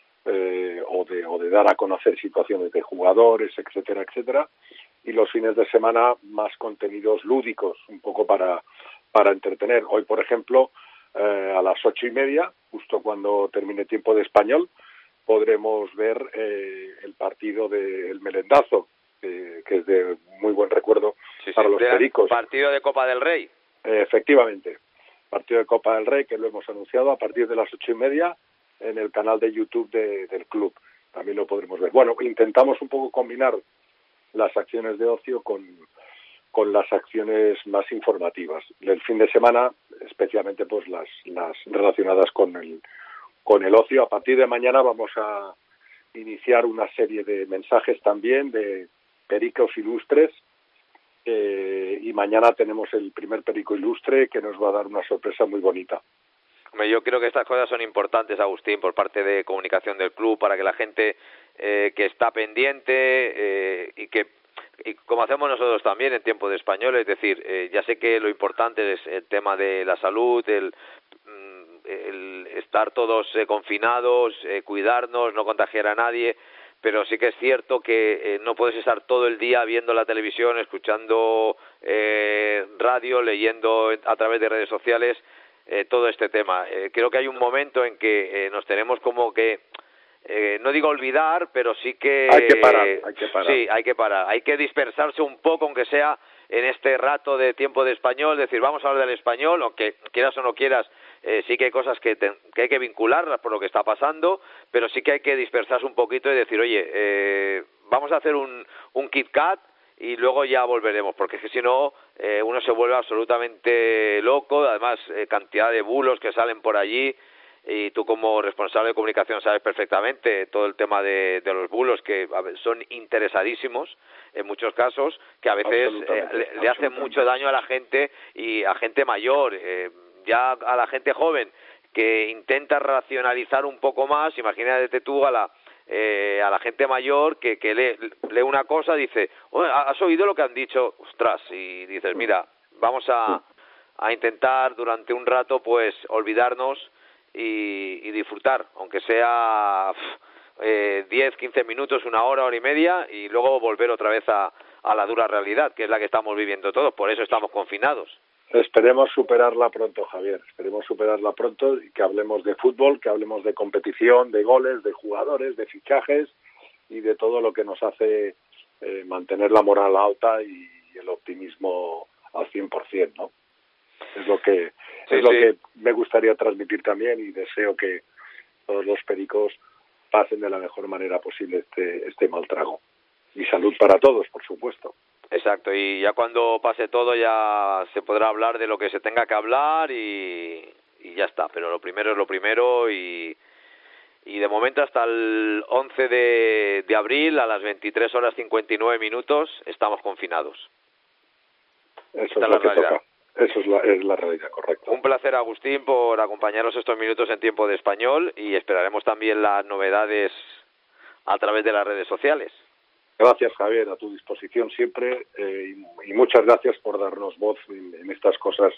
o de dar a conocer situaciones de jugadores, etcétera, etcétera, y los fines de semana más contenidos lúdicos, un poco para entretener. Hoy, por ejemplo, a las 8:30, justo cuando termine tiempo de español, podremos ver el partido del Melendazo, que es de muy buen recuerdo para los pericos. Partido de Copa del Rey. Efectivamente, partido de Copa del Rey, que lo hemos anunciado a partir de las 8:30 en el canal de YouTube del club. También lo podremos ver. Bueno, intentamos un poco combinar las acciones de ocio con las acciones más informativas. El fin de semana, especialmente pues las relacionadas con el ocio. A partir de mañana vamos a iniciar una serie de mensajes también de pericos ilustres, y mañana tenemos el primer perico ilustre que nos va a dar una sorpresa muy bonita. Yo creo que estas cosas son importantes, Agustín, por parte de comunicación del club, para que la gente que está pendiente y como hacemos nosotros también en tiempo de español, es decir, ya sé que lo importante es el tema de la salud, el estar todos confinados, cuidarnos, no contagiar a nadie, pero sí que es cierto que no puedes estar todo el día viendo la televisión, escuchando radio, leyendo a través de redes sociales todo este tema. Creo que hay un momento en que nos tenemos como que no digo olvidar, pero sí que hay que parar. Sí, hay que parar, hay que dispersarse un poco, aunque sea en este rato de tiempo de español, decir, vamos a hablar del español, aunque quieras o no quieras, sí que hay cosas que hay que vincularlas por lo que está pasando, pero sí que hay que dispersarse un poquito y decir, oye, vamos a hacer un Kit Kat y luego ya volveremos, porque es que si no, uno se vuelve absolutamente loco, además cantidad de bulos que salen por allí, y tú como responsable de comunicación sabes perfectamente todo el tema de los bulos, que son interesadísimos en muchos casos, que a veces le hacen mucho daño a la gente y a gente mayor, ya a la gente joven que intenta racionalizar un poco más. Imagínate tú a la gente mayor que lee una cosa, dice, ¿has oído lo que han dicho? Ostras, y dices, mira, vamos a intentar durante un rato pues olvidarnos y disfrutar, aunque sea 10, 15 minutos, una hora, hora y media, y luego volver otra vez a la dura realidad, que es la que estamos viviendo todos, por eso estamos confinados. Esperemos superarla pronto, Javier, esperemos superarla pronto y que hablemos de fútbol, que hablemos de competición, de goles, de jugadores, de fichajes y de todo lo que nos hace mantener la moral alta y el optimismo al 100%, ¿no? Es lo que que me gustaría transmitir también, y deseo que todos los pericos pasen de la mejor manera posible este mal trago. Y salud para todos, por supuesto. Exacto, y ya cuando pase todo ya se podrá hablar de lo que se tenga que hablar y ya está, pero lo primero es lo primero, y de momento hasta el 11 de abril a las 23:59 estamos confinados. Eso es lo que toca. Eso es la realidad, correcto. Un placer, Agustín, por acompañarnos estos minutos en tiempo de español, y esperaremos también las novedades a través de las redes sociales. Gracias, Javier, a tu disposición siempre, y muchas gracias por darnos voz en estas cosas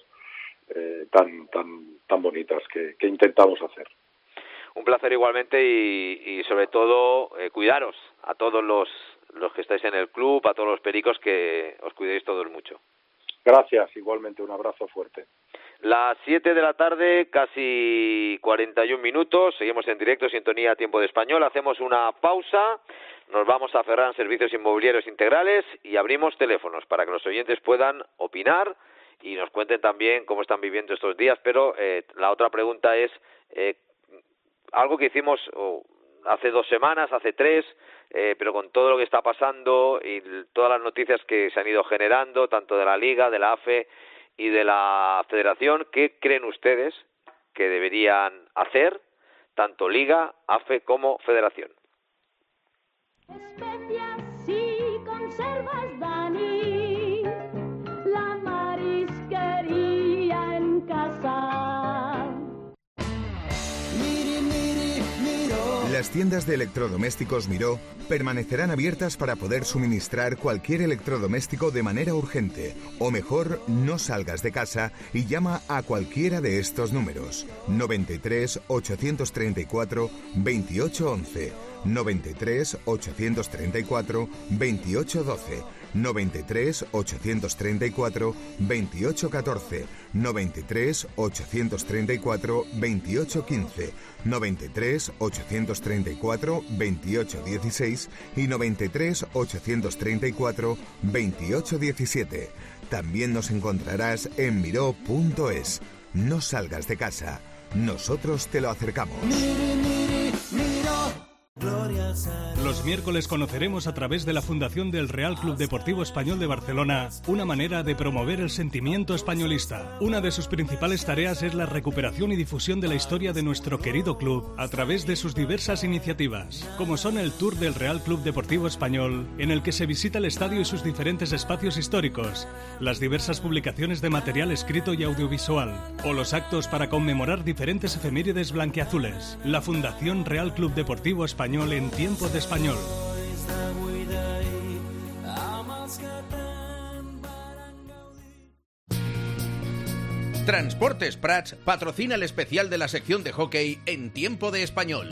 tan bonitas que intentamos hacer. Un placer igualmente, y sobre todo cuidaros a todos los que estáis en el club, a todos los pericos, que os cuidéis todos mucho. Gracias, igualmente, un abrazo fuerte. Las 7 de la tarde, casi 41 minutos, seguimos en directo, sintonía Tiempo de Español, hacemos una pausa, nos vamos a Ferran Servicios Inmobiliarios Integrales y abrimos teléfonos para que los oyentes puedan opinar y nos cuenten también cómo están viviendo estos días. Pero la otra pregunta es algo que hicimos hace 2 semanas, hace 3, pero con todo lo que está pasando y todas las noticias que se han ido generando, tanto de la Liga, de la AFE y de la Federación, ¿qué creen ustedes que deberían hacer tanto Liga, AFE como Federación? Especias y conservas, Dani, la marisquería en casa. Las tiendas de electrodomésticos Miró permanecerán abiertas para poder suministrar cualquier electrodoméstico de manera urgente. O mejor, no salgas de casa y llama a cualquiera de estos números: 93 834 2811, 93 834 2812, 93 834 2814, 93 834 2815, 93 834 2816 y 93 834 2817. También nos encontrarás en miró.es. No salgas de casa, nosotros te lo acercamos. Los miércoles conoceremos a través de la Fundación del Real Club Deportivo Español de Barcelona una manera de promover el sentimiento españolista. Una de sus principales tareas es la recuperación y difusión de la historia de nuestro querido club a través de sus diversas iniciativas, como son el Tour del Real Club Deportivo Español, en el que se visita el estadio y sus diferentes espacios históricos, las diversas publicaciones de material escrito y audiovisual, o los actos para conmemorar diferentes efemérides blanquiazules. La Fundación Real Club Deportivo Español en tiempo de español. Transportes Prats patrocina el especial de la sección de hockey en tiempo de español.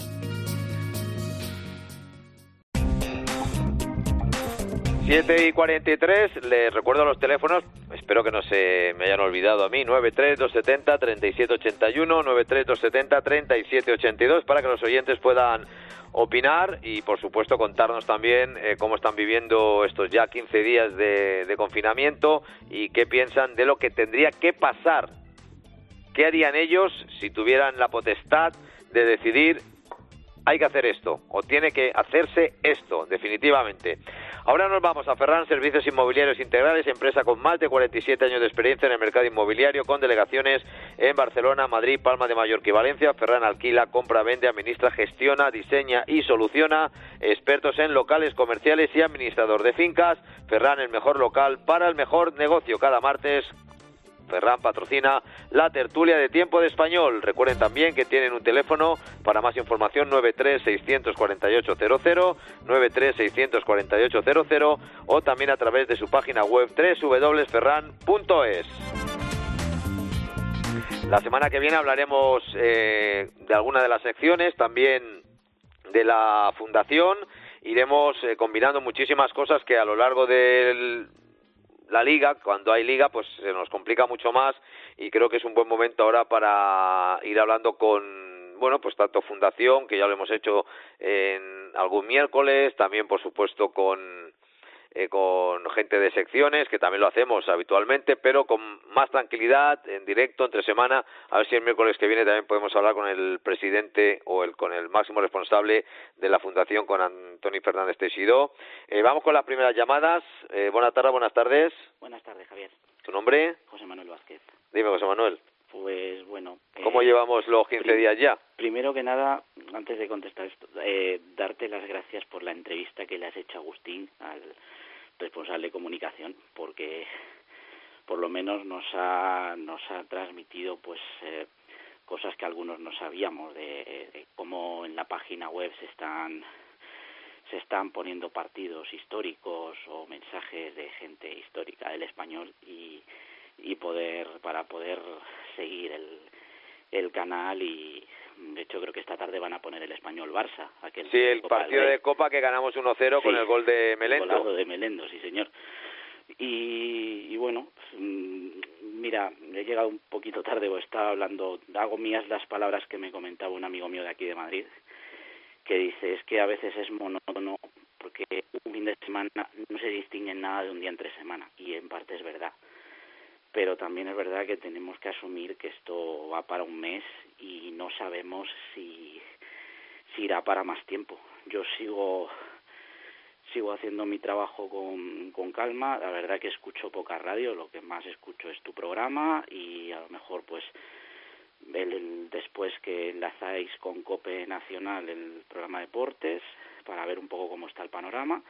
Siete y 43, les recuerdo los teléfonos, espero que no se me hayan olvidado a mí, 93-270-3781, 93-270-3782, para que los oyentes puedan opinar y, por supuesto, contarnos también cómo están viviendo estos ya 15 días de confinamiento y qué piensan de lo que tendría que pasar. ¿Qué harían ellos si tuvieran la potestad de decidir hay que hacer esto o tiene que hacerse esto, definitivamente? Ahora nos vamos a Ferran Servicios Inmobiliarios Integrales, empresa con más de 47 años de experiencia en el mercado inmobiliario, con delegaciones en Barcelona, Madrid, Palma de Mallorca y Valencia. Ferran alquila, compra, vende, administra, gestiona, diseña y soluciona. Expertos en locales comerciales y administrador de fincas. Ferran, el mejor local para el mejor negocio. Cada martes Ferran patrocina la tertulia de Tiempo de Español. Recuerden también que tienen un teléfono para más información, 93-648-00, 93-648-00, o también a través de su página web www.ferran.es. La semana que viene hablaremos de alguna de las secciones, también de la Fundación. Iremos combinando muchísimas cosas que a lo largo del la Liga, cuando hay Liga, pues se nos complica mucho más, y creo que es un buen momento ahora para ir hablando con, bueno, pues tanto Fundación, que ya lo hemos hecho en algún miércoles, también por supuesto con gente de secciones, que también lo hacemos habitualmente, pero con más tranquilidad, en directo, entre semana. A ver si el miércoles que viene también podemos hablar con el presidente o con el máximo responsable de la Fundación, con Antoni Fernández Teixidó. Vamos con las primeras llamadas. Buenas tardes. Buenas tardes, Javier. ¿Tu nombre? José Manuel Vázquez. Dime, José Manuel. Pues bueno... ¿Cómo llevamos los 15 días ya? Primero que nada, antes de contestar esto, darte las gracias por la entrevista que le has hecho a Agustín, al responsable de comunicación, porque por lo menos nos ha transmitido pues cosas que algunos no sabíamos, de cómo en la página web se están poniendo partidos históricos o mensajes de gente histórica del español, y para poder seguir el canal. Y de hecho creo que esta tarde van a poner el Español Barça, sí, el partido de Copa que ganamos 1-0 con el gol de Melendo. El golazo de Melendo, sí señor. Y bueno, mira, he llegado un poquito tarde, o estaba hablando, hago mías las palabras que me comentaba un amigo mío de aquí de Madrid, que dice, es que a veces es monótono porque distinguen nada de un día entre semana, y en parte es verdad. Pero también es verdad que tenemos que asumir que esto va para un mes y no sabemos si irá para más tiempo. Yo sigo haciendo mi trabajo con calma. La verdad que escucho poca radio, lo que más escucho es tu programa, y a lo mejor pues después que enlazáis con COPE Nacional el programa Deportes para ver un poco cómo está el panorama,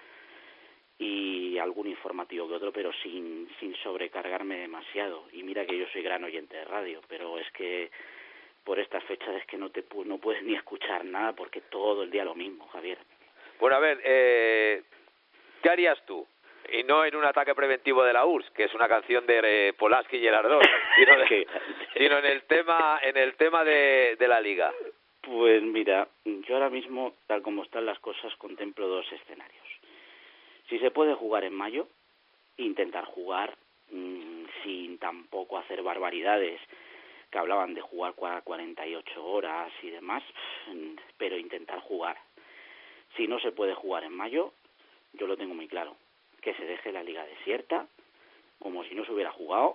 y algún informativo que otro, pero sin sobrecargarme demasiado. Y mira que yo soy gran oyente de radio, pero es que por estas fechas es que no puedes ni escuchar nada, porque todo el día lo mismo, Javier. Bueno, a ver, ¿qué harías tú? Y no en un ataque preventivo de la URSS, que es una canción de Polaski y Gerardot, sino en el tema de la Liga. Pues mira, yo ahora mismo, tal como están las cosas, contemplo dos escenarios. Si se puede jugar en mayo, intentar jugar sin tampoco hacer barbaridades, que hablaban de jugar 48 horas y demás, pero intentar jugar. Si no se puede jugar en mayo, yo lo tengo muy claro, que se deje la liga desierta, como si no se hubiera jugado,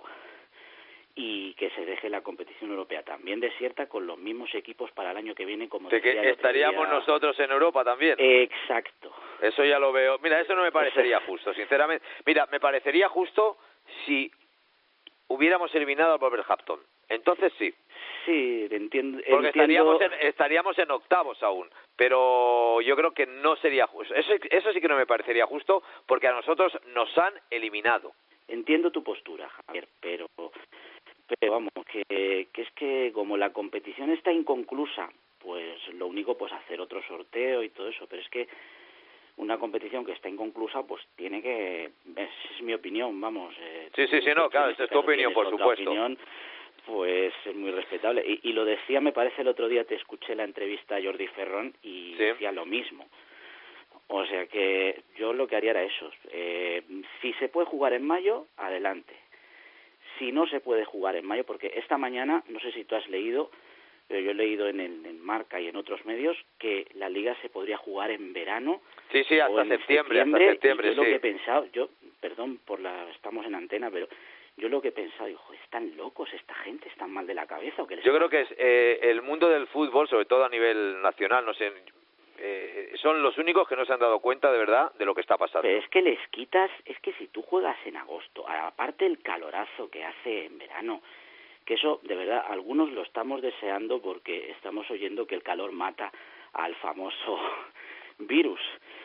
y que se deje la competición europea también desierta, con los mismos equipos para el año que viene, como de que estaríamos nosotros en Europa también. Exacto. Eso ya lo veo. Mira, eso no me parecería justo, sinceramente. Mira, me parecería justo si hubiéramos eliminado al Wolverhampton. Entonces sí. Sí, entiendo. Porque estaríamos en octavos aún, pero yo creo que no sería justo. Eso sí que no me parecería justo, porque a nosotros nos han eliminado. Entiendo tu postura, Javier, pero vamos, que es que como la competición está inconclusa, pues lo único, pues hacer otro sorteo y todo eso, pero es que una competición que está inconclusa, pues tiene que, es mi opinión, vamos. Sí, no, claro, esa es tu opinión, por supuesto. Opinión, pues es muy respetable. Y lo decía, me parece, el otro día te escuché la entrevista a Jordi Ferrón y decía lo mismo. O sea que yo lo que haría era eso. Si se puede jugar en mayo, adelante. Si no se puede jugar en mayo, porque esta mañana, no sé si tú has leído, pero yo he leído en Marca y en otros medios que la liga se podría jugar en verano. Sí, hasta septiembre. Yo lo que he pensado, perdón estamos en antena, pero yo lo que he pensado, digo, ¿están locos esta gente? ¿Están mal de la cabeza? ¿O qué les Yo creo que es el mundo del fútbol, sobre todo a nivel nacional, no sé, son los únicos que no se han dado cuenta de verdad de lo que está pasando. Pero es que les quitas, es que si tú juegas en agosto, aparte el calorazo que hace en verano, que eso, de verdad, algunos lo estamos deseando porque estamos oyendo que el calor mata al famoso virus,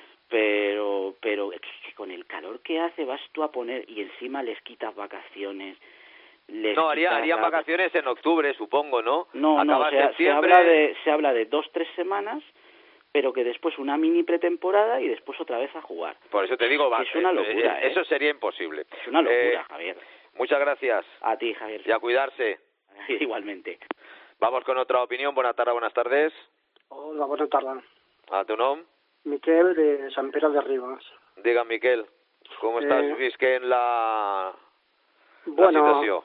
pero es que con el calor que hace vas tú a poner y encima les quitas vacaciones. Harían vacaciones en octubre, supongo, ¿no? No, se habla de 2-3 semanas, pero que después una mini pretemporada y después otra vez a jugar. Por eso te digo, es una locura. Eso sería imposible. Es una locura, Javier. Muchas gracias. A ti, Javier. Y a cuidarse. Igualmente. Vamos con otra opinión. Buenas tardes. Hola, buenas tardes. ¿A tu nombre? Miquel, de Sant Pere de Ribes. Diga, Miquel, ¿cómo estás? ¿Es que en la situación?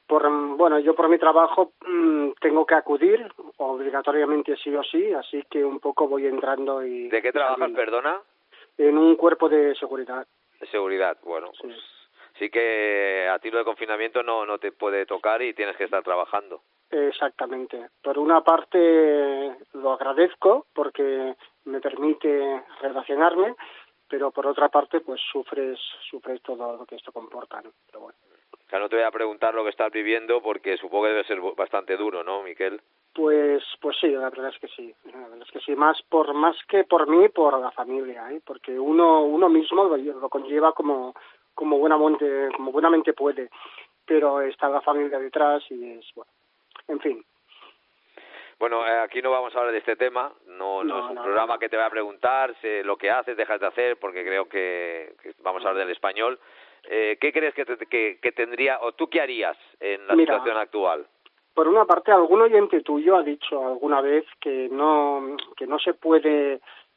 Yo por mi trabajo tengo que acudir obligatoriamente sí o sí, así que un poco voy entrando y... ¿De qué trabajas, perdona? En un cuerpo de seguridad. De seguridad, bueno, pues sí que a ti lo de confinamiento no te puede tocar y tienes que estar trabajando. Exactamente. Por una parte lo agradezco porque me permite relacionarme, pero por otra parte pues sufres todo lo que esto comporta, ¿no? Pero bueno. No te voy a preguntar lo que estás viviendo porque supongo que debe ser bastante duro, ¿no, Miquel? Pues sí, la verdad es que sí. Más que por mí, por la familia, porque uno mismo lo conlleva como buenamente puede, pero está la familia detrás y es bueno. En fin. Bueno, aquí no vamos a hablar de este tema, no es un programa que te va a preguntar lo que haces, dejas de hacer, porque creo que vamos a hablar del Español. ¿Qué crees que tendría, o tú qué harías en la situación actual? Por una parte, algún oyente tuyo ha dicho alguna vez que no se puede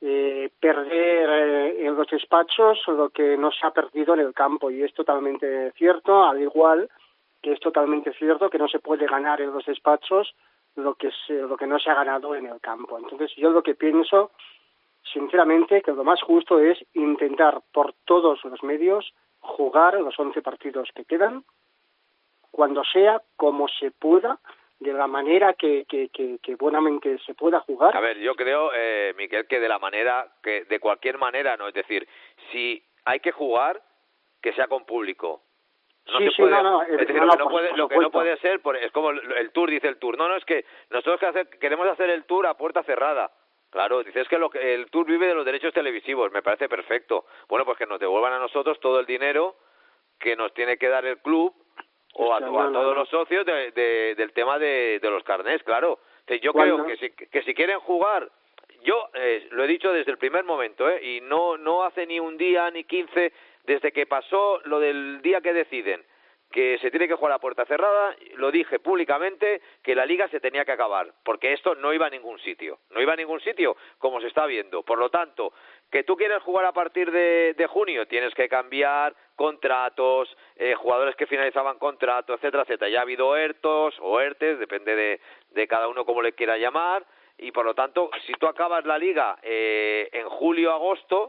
perder en los despachos lo que no se ha perdido en el campo, y es totalmente cierto, al igual que es totalmente cierto que no se puede ganar en los despachos lo que no se ha ganado en el campo. Entonces yo lo que pienso, sinceramente que lo más justo es intentar por todos los medios jugar los 11 partidos que quedan, cuando sea, como se pueda, de la manera que buenamente se pueda jugar. A ver, yo creo, Miquel, que de cualquier manera, ¿no? Es decir, si hay que jugar, que sea con público. No sí, se puede, es decir, lo que no puede ser, es como el Tour, dice el Tour. No, es que nosotros queremos hacer el Tour a puerta cerrada. Claro, dices que el Tour vive de los derechos televisivos, me parece perfecto. Bueno, pues que nos devuelvan a nosotros todo el dinero que nos tiene que dar el club o a todos los socios del tema de los carnés, claro. Entonces, yo creo que si quieren jugar, yo lo he dicho desde el primer momento, y no hace ni un día ni 15 desde que pasó lo del día que deciden que se tiene que jugar a puerta cerrada, lo dije públicamente que la Liga se tenía que acabar, porque esto no iba a ningún sitio, como se está viendo. Por lo tanto, que tú quieres jugar a partir de junio, tienes que cambiar contratos, jugadores que finalizaban contrato, etcétera, etcétera. Ya ha habido ERTOs o ERTES, depende de cada uno como le quiera llamar, y por lo tanto, si tú acabas la Liga en julio, agosto,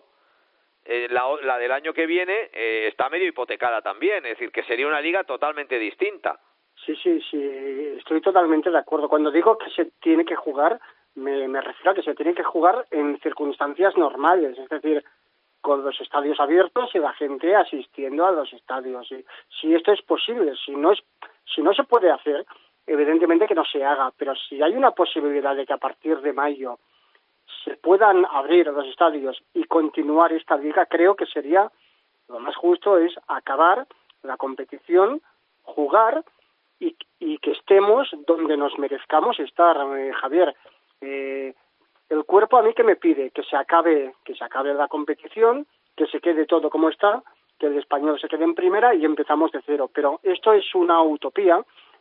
la del año que viene está medio hipotecada también, es decir, que sería una liga totalmente distinta. Sí, estoy totalmente de acuerdo. Cuando digo que se tiene que jugar, me refiero a que se tiene que jugar en circunstancias normales, es decir, con los estadios abiertos y la gente asistiendo a los estadios. Si esto es posible, si no se puede hacer, evidentemente que no se haga, pero si hay una posibilidad de que a partir de mayo se puedan abrir los estadios y continuar esta liga, creo que sería lo más justo es acabar la competición, jugar y que estemos donde nos merezcamos estar, Javier. El cuerpo a mí que me pide que se acabe la competición, que se quede todo como está, que el Español se quede en primera y empezamos de cero. Pero esto es una utopía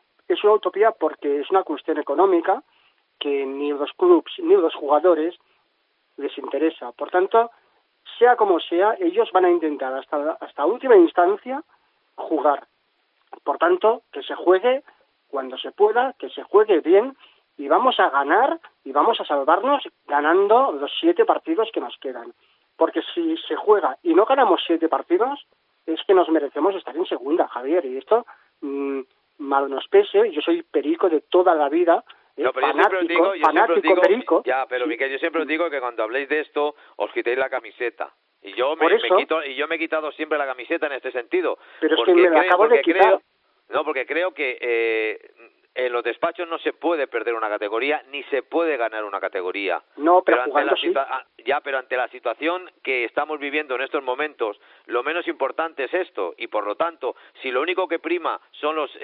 porque es una cuestión económica que ni los clubs ni los jugadores les interesa. Por tanto, sea como sea, ellos van a intentar hasta última instancia jugar. Por tanto, que se juegue cuando se pueda, que se juegue bien y vamos a ganar y vamos a salvarnos ganando los 7 partidos que nos quedan. Porque si se juega y no ganamos 7 partidos, es que nos merecemos estar en segunda, Javier. Y esto, mal nos pese, yo soy perico de toda la vida. No, pero yo siempre os digo, perico. Ya, pero Miquel, yo siempre os digo que cuando habléis de esto, os quitéis la camiseta. Y yo me he quitado siempre la camiseta en este sentido. Pero es que me la acabo de quitar. Porque creo que en los despachos no se puede perder una categoría ni se puede ganar una categoría. No, pero jugando sí. Pero ante la situación que estamos viviendo en estos momentos, lo menos importante es esto, y por lo tanto, si lo único que prima son los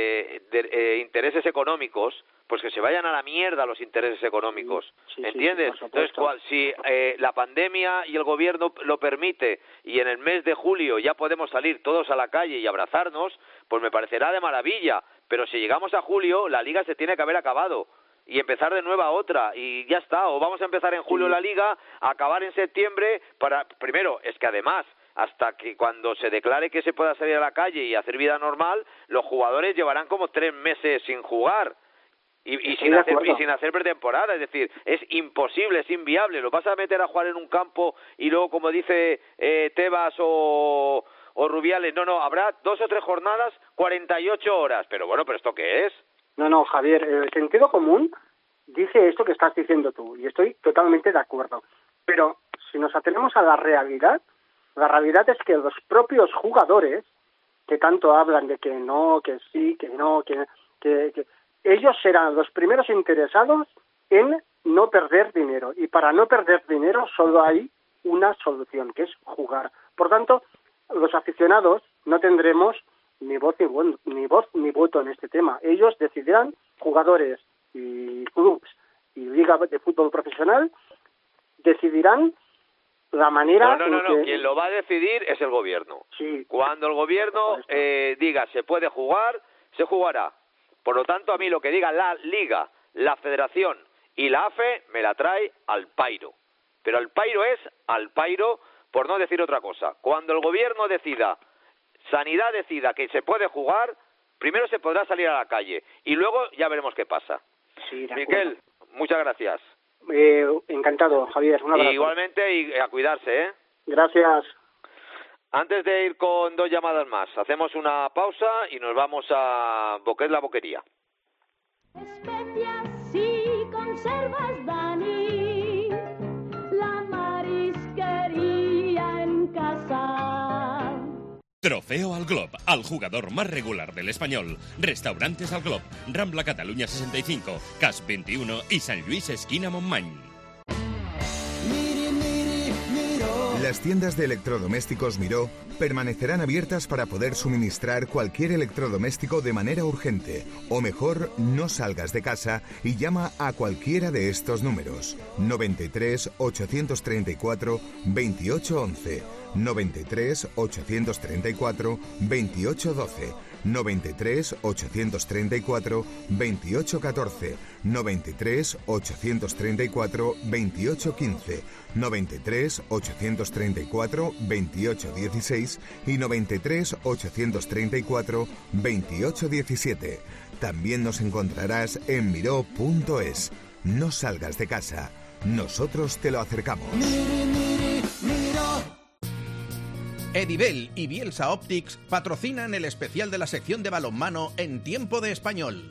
intereses económicos, pues que se vayan a la mierda los intereses económicos, ¿entiendes? Sí, entonces, si la pandemia y el gobierno lo permite y en el mes de julio ya podemos salir todos a la calle y abrazarnos, pues me parecerá de maravilla. Pero si llegamos a julio, la liga se tiene que haber acabado y empezar de nueva otra y ya está. O vamos a empezar en julio la liga, acabar en septiembre primero, es que además, hasta que cuando se declare que se pueda salir a la calle y hacer vida normal, los jugadores llevarán como 3 meses sin jugar. Y sin hacer pretemporada, es decir, es imposible, es inviable. Lo vas a meter a jugar en un campo y luego, como dice Tebas o Rubiales, no, habrá 2 o 3 jornadas, 48 horas. Pero bueno, ¿pero esto qué es? No, Javier, el sentido común dice esto que estás diciendo tú, y estoy totalmente de acuerdo. Pero si nos atenemos a la realidad es que los propios jugadores, que tanto hablan de que no, que sí, que no, que ellos serán los primeros interesados en no perder dinero. Y para no perder dinero solo hay una solución, que es jugar. Por tanto, los aficionados no tendremos ni voz ni voto en este tema. Ellos decidirán, jugadores y clubs y liga de fútbol profesional, decidirán la manera... No. Quien lo va a decidir es el gobierno. Sí. Cuando el gobierno diga se puede jugar, se jugará. Por lo tanto, a mí lo que diga la Liga, la Federación y la AFE me la trae al pairo. Pero al pairo es al pairo, por no decir otra cosa. Cuando el gobierno decida, Sanidad decida que se puede jugar, primero se podrá salir a la calle y luego ya veremos qué pasa. Sí, Miquel, muchas gracias. Encantado, Javier. Un abrazo. Igualmente, y a cuidarse, ¿eh? Gracias. Antes de ir con 2 llamadas más, hacemos una pausa y nos vamos a Boquet la Boquería. Especias y conservas, Dani, la marisquería en casa. Trofeo al Glob, al jugador más regular del Español. Restaurantes al Glob, Rambla Cataluña 65, CAS 21 y San Luis esquina Montmany. Las tiendas de electrodomésticos Miró permanecerán abiertas para poder suministrar cualquier electrodoméstico de manera urgente. O mejor, no salgas de casa y llama a cualquiera de estos números. 93 834 2811, 93 834 2812, 93 834 2814, 93 834 2815, 93 834 2816 y 93 834 2817. También nos encontrarás en miró.es. No salgas de casa, nosotros te lo acercamos. Edibel y Bielsa Optics patrocinan el especial de la sección de balonmano en Tiempo de Español.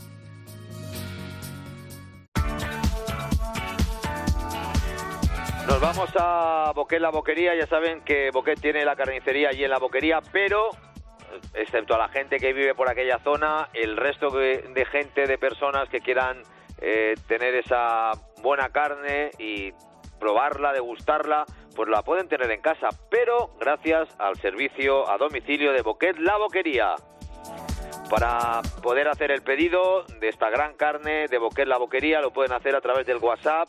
Nos vamos a Boquet la Boquería. Ya saben que Boquet tiene la carnicería allí en la Boquería, pero excepto a la gente que vive por aquella zona, el resto de gente, de personas que quieran tener esa buena carne y probarla, degustarla, pues la pueden tener en casa, pero gracias al servicio a domicilio de Boquet la Boquería. Para poder hacer el pedido de esta gran carne de Boquet la Boquería lo pueden hacer a través del WhatsApp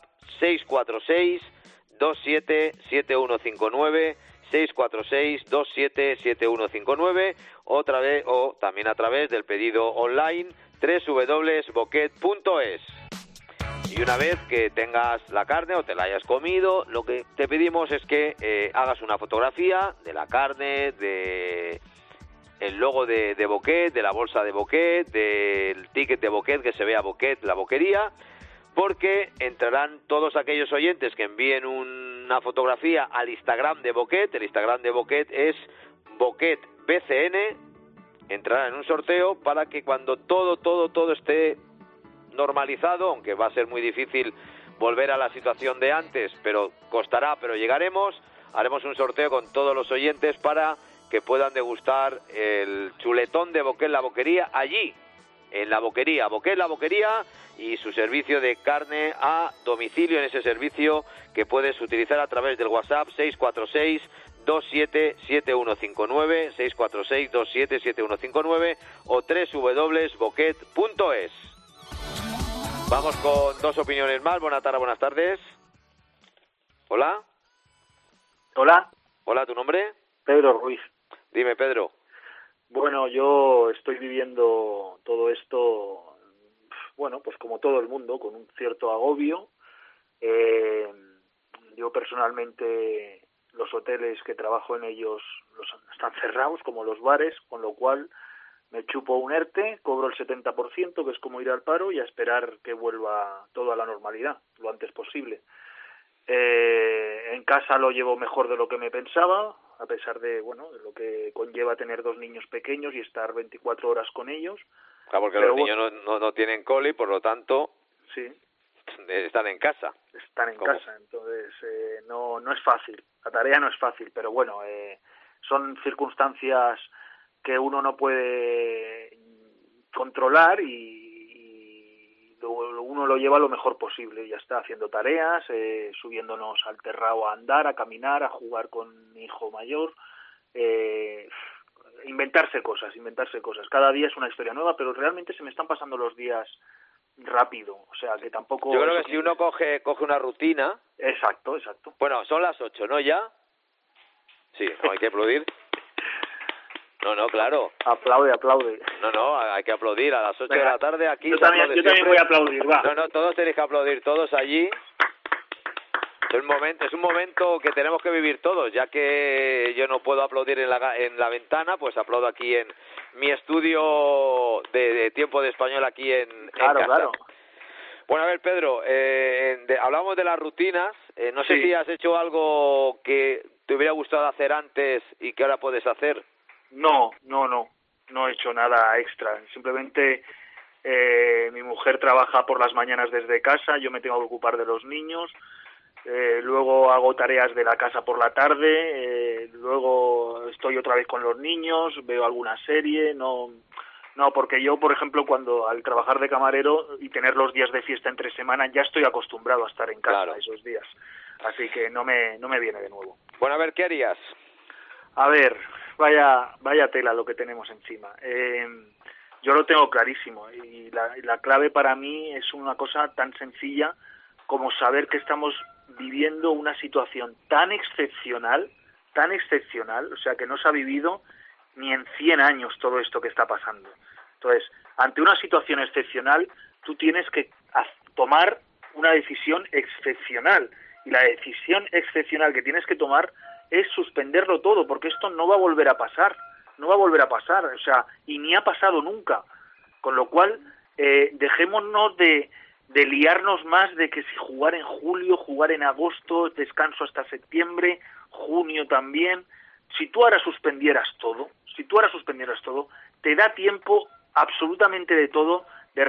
646-277159, 646-277159, o también a través del pedido online www.boquet.es. Y una vez que tengas la carne o te la hayas comido, lo que te pedimos es que hagas una fotografía de la carne, de el logo de Boquet, de la bolsa de Boquet, del ticket de Boquet, que se vea Boquet la Boquería, porque entrarán todos aquellos oyentes que envíen una fotografía al Instagram de Boquet. El Instagram de Boquet es BoquetBCN. Entrarán en un sorteo para que cuando todo esté normalizado, aunque va a ser muy difícil volver a la situación de antes, pero costará, pero llegaremos, haremos un sorteo con todos los oyentes para que puedan degustar el chuletón de Boquet la Boquería allí, en la Boquería, Boquet la Boquería, y su servicio de carne a domicilio, en ese servicio que puedes utilizar a través del WhatsApp 646-277159, 646-277159 o www.boquet.es. Vamos con 2 opiniones más. Buenas tardes. Hola. Hola. Hola, ¿tu nombre? Pedro Ruiz. Dime, Pedro. Bueno, yo estoy viviendo todo esto, bueno, pues como todo el mundo, con un cierto agobio. Yo personalmente, los hoteles que trabajo en ellos están cerrados, como los bares, con lo cual me chupo un ERTE, cobro el 70%, que es como ir al paro, y a esperar que vuelva todo a la normalidad, lo antes posible. En casa lo llevo mejor de lo que me pensaba, a pesar de, bueno, de lo que conlleva tener 2 niños pequeños y estar 24 horas con ellos. Claro, porque los niños no tienen cole y por lo tanto sí, están en casa. Están en casa, entonces no es fácil, la tarea no es fácil, pero bueno, son circunstancias que uno no puede controlar y uno lo lleva lo mejor posible. Ya está haciendo tareas, subiéndonos al terrao a andar, a caminar, a jugar con mi hijo mayor, inventarse cosas. Cada día es una historia nueva, pero realmente se me están pasando los días rápido, o sea que tampoco... Yo creo que si uno coge una rutina... Exacto. Bueno, son las 8, ¿no ya? Sí, no hay que aplaudir. No, claro. Aplaude. No, hay que aplaudir a las 8 Venga, de la tarde aquí. Yo también voy a aplaudir, va. No, todos tenéis que aplaudir, todos allí. Es un momento que tenemos que vivir todos, ya que yo no puedo aplaudir en la ventana, pues aplaudo aquí en mi estudio de Tiempo de Español aquí en casa. Claro. Bueno, a ver, Pedro, hablamos de las rutinas. No sé Sí. si has hecho algo que te hubiera gustado hacer antes y que ahora puedes hacer. No he hecho nada extra. Simplemente mi mujer trabaja por las mañanas desde casa, yo me tengo que ocupar de los niños, luego hago tareas de la casa por la tarde, luego estoy otra vez con los niños, veo alguna serie, no, porque yo, por ejemplo, al trabajar de camarero y tener los días de fiesta entre semana, ya estoy acostumbrado a estar en casa esos días, así que no me viene de nuevo. Bueno, a ver, ¿qué harías? A ver, vaya tela lo que tenemos encima. Yo lo tengo clarísimo y la clave para mí es una cosa tan sencilla como saber que estamos viviendo una situación tan excepcional, o sea, que no se ha vivido ni en 100 años todo esto que está pasando. Entonces, ante una situación excepcional, tú tienes que tomar una decisión excepcional, y la decisión excepcional que tienes que tomar es suspenderlo todo, porque esto no va a volver a pasar, o sea, y ni ha pasado nunca, con lo cual dejémonos de liarnos más de que si jugar en julio, jugar en agosto, descanso hasta septiembre, junio también. Si tú ahora suspendieras todo, te da tiempo absolutamente de todo, de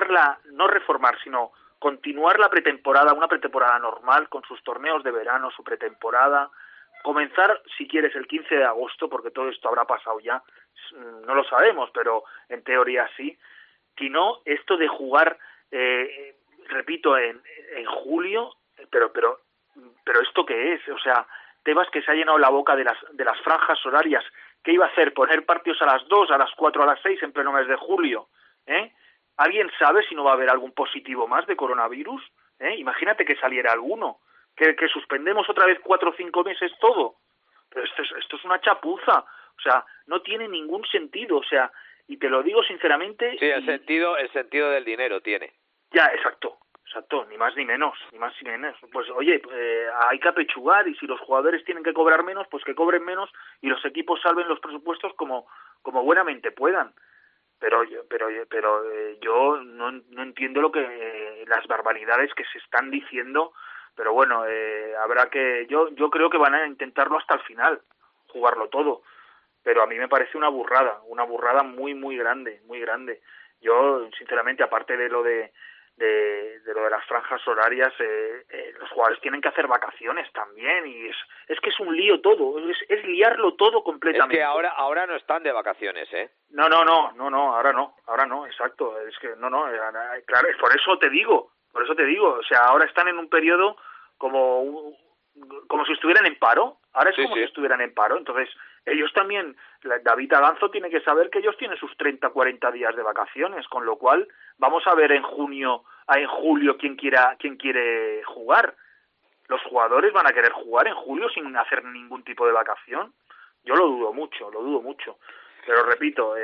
sino continuar la pretemporada, una pretemporada normal, con sus torneos de verano, su pretemporada, comenzar, si quieres, el 15 de agosto, porque todo esto habrá pasado ya, no lo sabemos, pero en teoría sí, que no esto de jugar, repito, en julio, pero ¿esto qué es? O sea, Tebas, que se ha llenado la boca de las franjas horarias, ¿qué iba a hacer? ¿Poner partidos a las 2, a las 4, a las 6 en pleno mes de julio? ¿Alguien sabe si no va a haber algún positivo más de coronavirus? Imagínate que saliera alguno, que suspendemos otra vez 4 o 5 meses todo. Pero esto es una chapuza, o sea, no tiene ningún sentido, o sea, y te lo digo sinceramente. Sí, el sentido del dinero tiene. Ya, exacto, ni más ni menos. Pues oye, hay que apechugar, y si los jugadores tienen que cobrar menos, pues que cobren menos y los equipos salven los presupuestos como buenamente puedan. Pero yo no entiendo las barbaridades que se están diciendo, pero bueno, habrá que, yo creo que van a intentarlo hasta el final, jugarlo todo, pero a mí me parece una burrada muy muy grande, muy grande. Yo sinceramente, aparte de lo de las franjas horarias, los jugadores tienen que hacer vacaciones también, y es que es un lío todo, es liarlo todo completamente. Es que ahora no están de vacaciones, No, ahora no, exacto, es que claro, por eso te digo, o sea, ahora están en un periodo como si estuvieran en paro, si estuvieran en paro, entonces ellos también, David Aganzo tiene que saber que ellos tienen sus 30, 40 días de vacaciones, con lo cual vamos a ver en julio quién quiere jugar. Los jugadores van a querer jugar en julio sin hacer ningún tipo de vacación. Yo lo dudo mucho. Pero repito,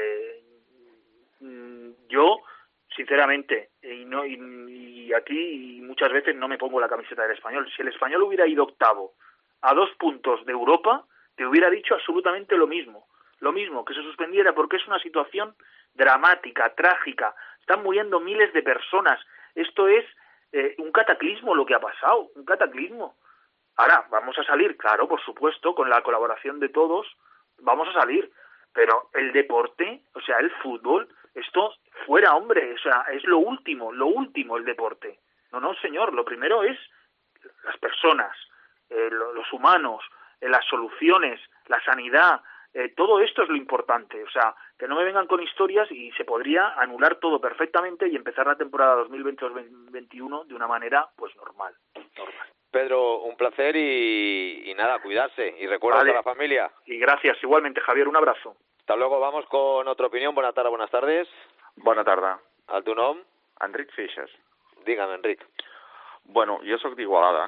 yo sinceramente, y aquí muchas veces no me pongo la camiseta del Español. Si el Español hubiera ido octavo a 2 puntos de Europa, te hubiera dicho absolutamente lo mismo, que se suspendiera, porque es una situación dramática, trágica, están muriendo miles de personas, esto es un cataclismo lo que ha pasado, un cataclismo. Ahora, vamos a salir, claro, por supuesto, con la colaboración de todos, vamos a salir, pero el deporte, o sea, el fútbol, esto fuera, hombre, o sea, es lo último el deporte. No, señor, lo primero es las personas, los humanos, las soluciones, la sanidad, todo esto es lo importante, o sea, que no me vengan con historias, y se podría anular todo perfectamente y empezar la temporada 2020-2021 de una manera, pues normal. Pedro, un placer y nada, cuidarse, y recuerda a la familia. Y gracias, igualmente, Javier, un abrazo. Hasta luego, vamos con otra opinión. Bona tarda, buenas tardes. Bona tarda. El teu nom? Enric Feixes. Digue'm, Enric. Bueno, jo sóc d'Igualada.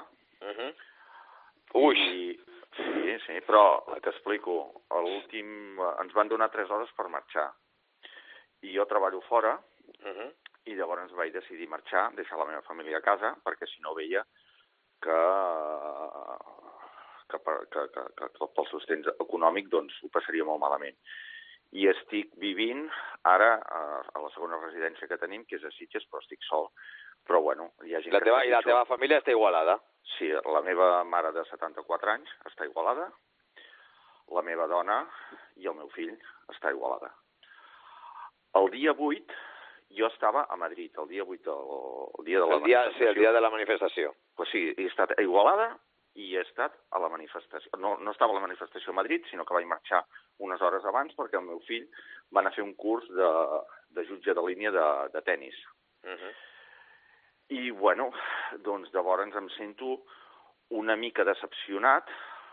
Ui. Sí, però t'explico. A l'últim ens van donar 3 hores per marxar. I jo treballo fora, i llavors vaig decidir marxar, deixar la meva família a casa, perquè si no veia que pel sostens econòmic doncs ho passaria molt malament. I estic vivint ara a la segona residència que tenim, que és a Sitges, però estic sol. Però, bueno, hi ha gent I la teva família està a Igualada? Sí, la meva mare de 74 anys està a Igualada, la meva dona i el meu fill està a Igualada. El dia 8 jo estava a Madrid, el dia 8, el dia de la manifestació. Sí, el dia de la manifestació. Pues sí, he estat a Igualada i he estat a la manifestació. No estava a la manifestació a Madrid, sinó que vaig marxar unes hores abans perquè el meu fill va anar a fer un curs de jutge de línia de tennis. I, bueno, doncs llavors em sento una mica decepcionat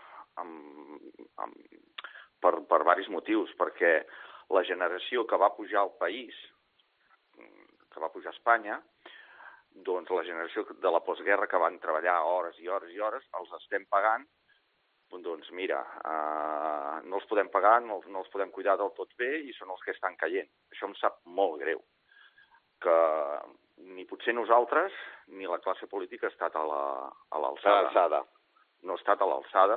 per diversos motius, perquè la generació que va pujar al país, que va pujar a Espanya, doncs la generació de la postguerra que van treballar hores i hores i hores, els estem pagant, doncs mira, no els podem pagar, no els podem cuidar del tot bé i són els que estan caient. Això em sap molt greu, que ni potser nosaltres ni la classe política ha estat a l'alçada. No ha estat a l'alçada,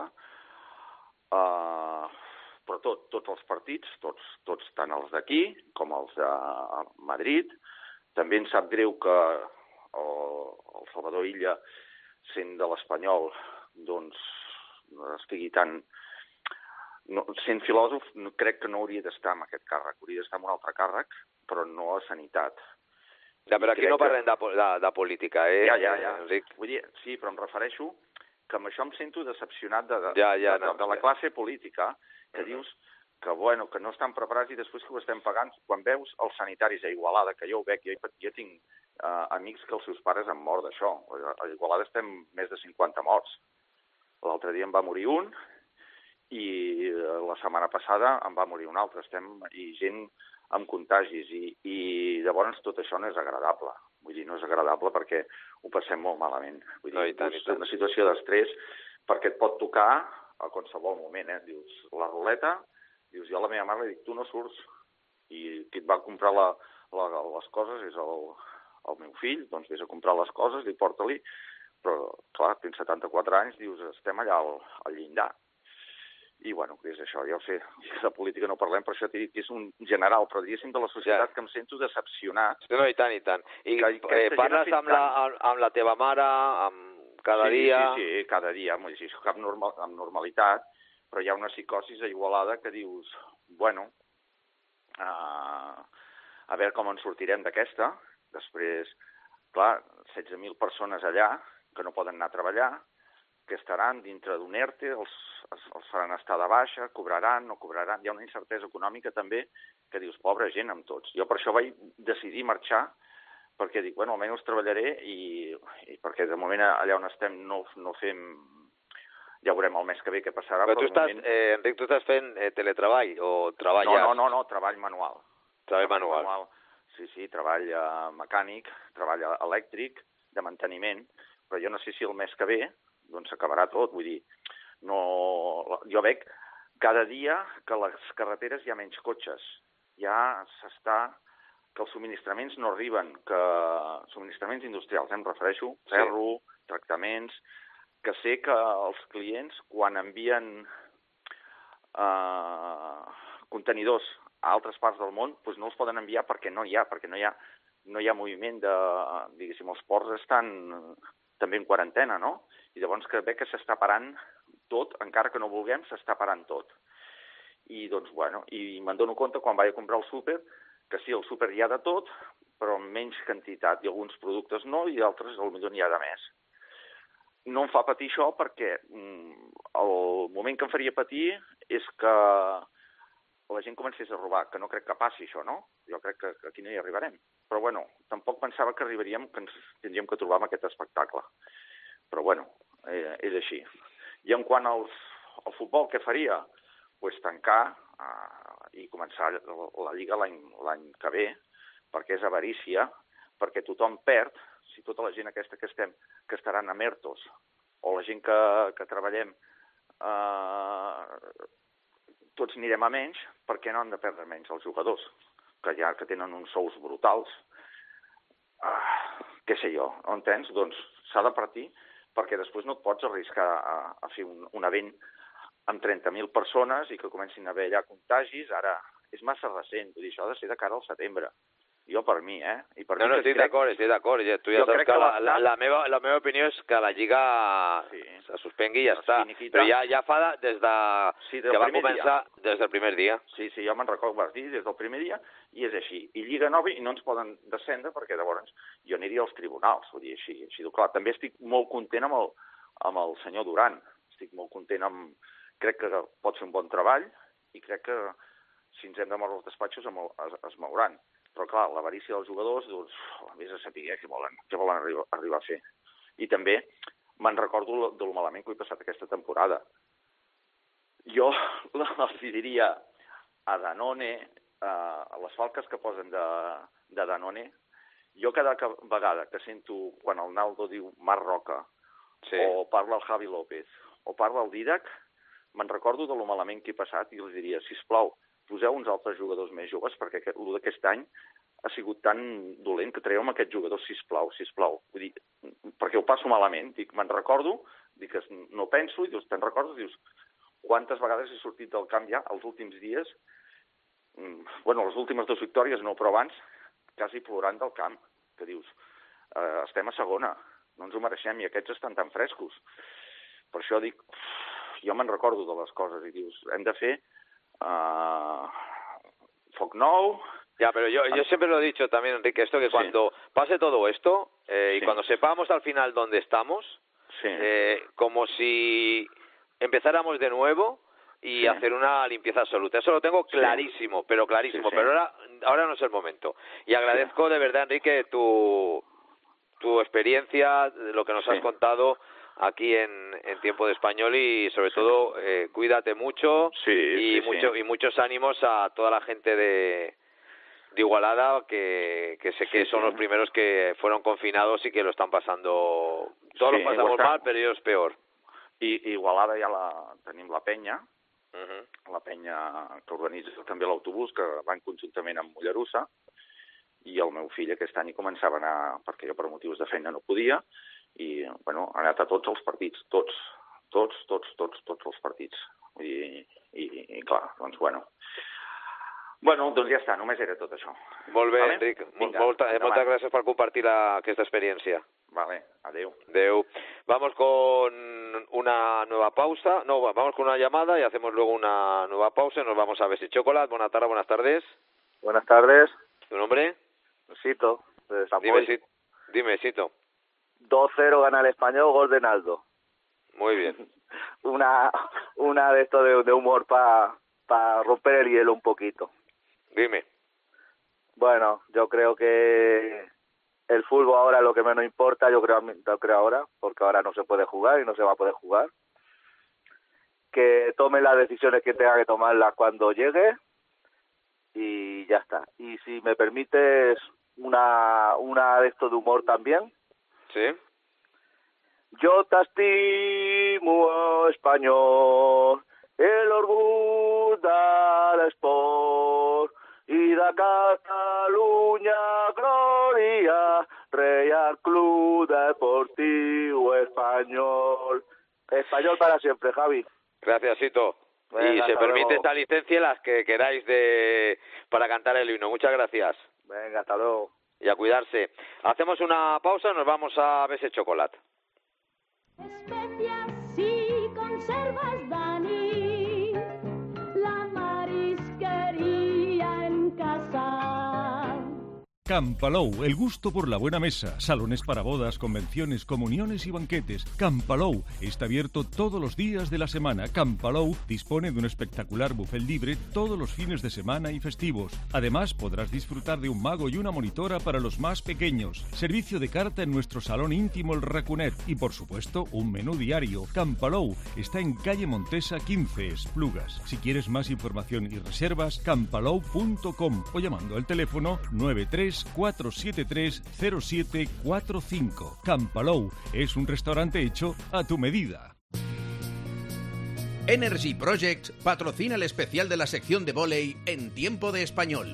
però tots els partits, tots tant els d'aquí com els de Madrid. També em sap greu que el Salvador Illa, sent de l'Espanyol, doncs estigui tan... Sent filòsof, crec que no hauria d'estar en aquest càrrec, hauria d'estar en un altre càrrec, però no a Sanitat. Ja, però aquí no parlem de política, Ja, Enric. Vull dir, sí, però em refereixo que amb això em sento decepcionat de la classe política, que dius que, bueno, que no estan preparats i després que ho estem pagant. Quan veus els sanitaris a Igualada, que jo ho veig, jo tinc amics que els seus pares han mort d'això. A Igualada estem més de 50 morts. L'altre dia en va morir un i la setmana passada en va morir un altre. I gent amb contagis i llavors tot això no és agradable. Vull dir, no és agradable perquè ho passem molt malament. Vull dir, és una situació d'estrès perquè et pot tocar a qualsevol moment. Dius, la ruleta, dius, jo a la meva mare li dic, tu no surts. I qui et va comprar les coses és el meu fill, doncs vés a comprar les coses, li porta-li. Però, clar, tens 74 anys, dius, estem allà al llindar. I, bueno, què és això? Ja ho sé, de política no parlem, per això t'he dit que és un general, però diguéssim de la societat que em sento decepcionat. No, i tant, i tant. I parles amb la teva mare cada dia? Sí, cada dia, amb normalitat, però hi ha una psicosi a Igualada que dius, bueno, a veure com en sortirem d'aquesta. Després, clar, 16.000 persones allà que no poden anar a treballar, que estaran dintre d'un ERTE, els faran estar de baixa, cobraran, no cobraran. Hi ha una incertesa econòmica també que dius, pobra gent amb tots. Jo per això vaig decidir marxar, perquè dic, bueno, almenys treballaré i perquè de moment allà on estem no fem... Ja veurem el mes que ve què passarà. Però tu estàs, Enric, tu estàs fent teletreball o treballes? No, treball manual. Treball manual. Sí, treball mecànic, treball elèctric, de manteniment, però jo no sé si el mes que ve doncs s'acabarà tot, vull dir, jo veig cada dia que a les carreteres hi ha menys cotxes, que els subministraments no arriben, que subministraments industrials, em refereixo, ferro, tractaments, que sé que els clients quan envien contenidors a altres parts del món doncs no els poden enviar perquè no hi ha moviment diguéssim, els ports estan també en quarantena, no? I llavors que veig que s'està parant tot, encara que no vulguem, s'està parant tot. I doncs, bueno, i me'n dono compte quan vaig a comprar el súper, que sí, el súper hi ha de tot, però en menys quantitat, i alguns productes no, i altres potser n'hi ha de més. No em fa patir això perquè el moment que em faria patir és que la gent comencés a robar, que no crec que passi això, no? Jo crec que aquí no hi arribarem. Però, bueno, tampoc pensava que arribaríem, que ens tindríem que trobar amb aquest espectacle. Però, bueno, és així. I en quant al futbol, què faria? Doncs tancar i començar la Lliga l'any que ve, perquè és avarícia, perquè tothom perd, si tota la gent aquesta que estaran a Mertos, o la gent que treballem, tots anirem a menys, perquè no han de perdre menys els jugadors, que tenen uns sous brutals. Què sé jo, entens? Doncs s'ha de partir, perquè després no et pots arriscar a fer un event amb 30.000 persones i que comencin a haver allà contagis. Ara és massa recent, vull dir, això ha de ser de cara al setembre. Jo per mi, I per no, mi estic d'acord. Tu ja saps que la meva opinió és que la Lliga se suspengui i ja està. Però ja fa des que va començar des del primer dia. Sí, jo me'n recordo, vas dir, des del primer dia, i és així. I Lliga Nova, i no ens poden descendre, perquè llavors jo aniria als tribunals, vull dir, així. Clar, també estic molt content amb el senyor Duran. Estic molt content crec que pot fer un bon treball, i crec que si ens hem de moure els despatxos es mouran. Però, clar, l'avarícia dels jugadors, doncs, vés a saber què volen arribar a fer. I també me'n recordo del malament que he passat aquesta temporada. Jo els diria a Danone, a les falques que posen de Danone, jo cada vegada que sento quan el Naldo diu Marc Roca, o parla el Javi López, o parla el Didac, me'n recordo de lo malament que he passat i els diria, sisplau, poseu uns altres jugadors més joves, perquè el d'aquest any ha sigut tan dolent que traieu aquests jugadors, sisplau. Vull dir, perquè ho passo malament. Me'n recordo, no penso, i te'n recordes, dius, quantes vegades he sortit del camp ja els últims dies, les últimes 2 victòries no, però abans, quasi plorant del camp, que dius, estem a segona, no ens ho mereixem, i aquests estan tan frescos. Per això dic, jo me'n recordo de les coses, i dius, hem de fer foc nou. Ya, pero yo siempre lo he dicho también, Enrique, esto que cuando pase todo esto y cuando sepamos al final dónde estamos, como si empezáramos de nuevo y hacer una limpieza absoluta. Eso lo tengo clarísimo, pero clarísimo. Pero ahora no es el momento. Y agradezco de verdad, Enrique, tu experiencia, lo que nos has contado aquí en Tiempo de Español, y sobre todo cuídate mucho y muchos ánimos a toda la gente de Igualada, que sé que son los primeros que fueron confinados y que lo están pasando. Todos lo pasamos mal, pero ellos peor. I Igualada ja tenim la penya, la penya que organitza també l'autobús, que van conjuntament amb Mollerussa, i el meu fill aquest any començava a anar, perquè jo per motius de feina no podia, i ha anat a tots els partits, tots els partits. I clar, doncs doncs ja està, només era tot això. Molt bé, Enric, moltes gràcies per compartir aquesta experiència. Vale, adeu. Vamos con una nueva pausa, vamos con una llamada y hacemos luego una nueva pausa y nos vamos a Besi Chocolate. Buenas tardes. Buenas tardes. ¿Tu nombre? Sito, de San Boy. Dime, Sito. 2-0 gana el Español, gol de Naldo. Muy bien. Una de esto de humor para romper el hielo un poquito. Dime. Bueno, yo creo que el fútbol ahora es lo que menos importa, yo creo ahora, porque ahora no se puede jugar y no se va a poder jugar. Que tomen las decisiones que tenga que tomarlas cuando llegue y ya está. Y si me permites una de esto de humor también. Sí. Yo te estimo, Español, el orgullo del sport, i de Catalunya gloria, Real Club Deportivo Español. Español para siempre, Javi. Gracias, Sito. Venga, y se permite esta licencia las que queráis para cantar el himno. Muchas gracias. Venga, hasta luego. Y a cuidarse. Hacemos una pausa y nos vamos a Besi Chocolate. Especias y conservas, Dani, la marisquería en casa. Campalou, el gusto por la buena mesa, salones para bodas, convenciones, comuniones y banquetes. Campalou está abierto todos los días de la semana. Campalou dispone de un espectacular buffet libre todos los fines de semana y festivos. Además, podrás disfrutar de un mago y una monitora para los más pequeños. Servicio de carta en nuestro salón íntimo El Racunet y, por supuesto, un menú diario. Campalou está en calle Montesa 15, Esplugas. Si quieres más información y reservas, campalou.com o llamando al teléfono 93-473-0745. Campalou es un restaurante hecho a tu medida. Energy Projects patrocina el especial de la sección de vóley en Tiempo de Español.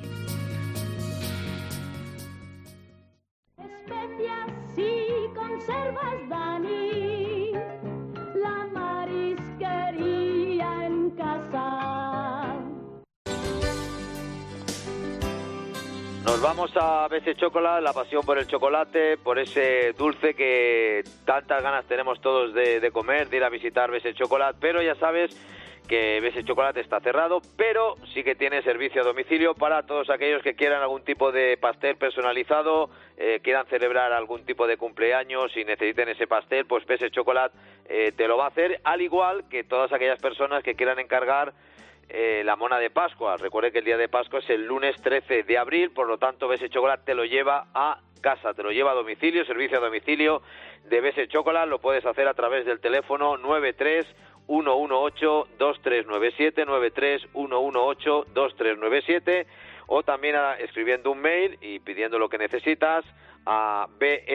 Especias y conservas, Dani, la marisquería en casa. Nos vamos a BS Chocolate, la pasión por el chocolate, por ese dulce que tantas ganas tenemos todos de comer, de ir a visitar BS Chocolate, pero ya sabes que BS Chocolate está cerrado, pero sí que tiene servicio a domicilio para todos aquellos que quieran algún tipo de pastel personalizado, quieran celebrar algún tipo de cumpleaños y necesiten ese pastel, pues BS Chocolate te lo va a hacer, al igual que todas aquellas personas que quieran encargar la mona de Pascua. Recuerde que el día de Pascua es el lunes 13 de abril, por lo tanto BS Chocolate te lo lleva a casa, te lo lleva a domicilio, servicio a domicilio de BS Chocolate. Lo puedes hacer a través del teléfono 93-118-2397, 93-118-2397, o también escribiendo un mail y pidiendo lo que necesitas a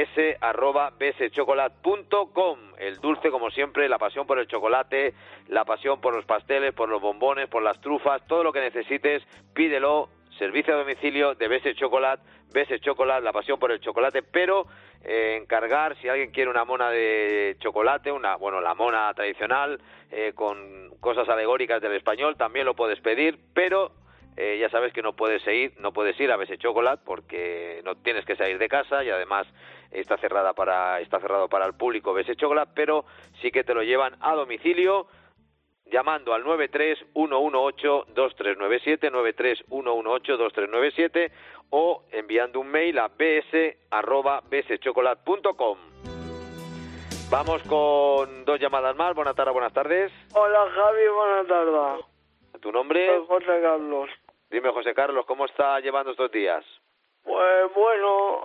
bs@bschocolate.com. El dulce, como siempre, la pasión por el chocolate, la pasión por los pasteles, por los bombones, por las trufas, todo lo que necesites, pídelo, servicio a domicilio de BS Chocolate, la pasión por el chocolate, pero encargar, si alguien quiere una mona de chocolate, la mona tradicional, con cosas alegóricas del español, también lo puedes pedir, pero ya sabes que no puedes ir a BS Chocolate porque no tienes que salir de casa y además está cerrado para el público BS Chocolate, pero sí que te lo llevan a domicilio llamando al 93-118-2397, 93-118-2397, o enviando un mail a bs@bschocolate.com. Vamos con dos llamadas más. Buenas tardes. Hola Javi, buenas tardes. ¿Tu nombre? Soy José Carlos. Dime, José Carlos, ¿cómo está llevando estos días? Pues bueno,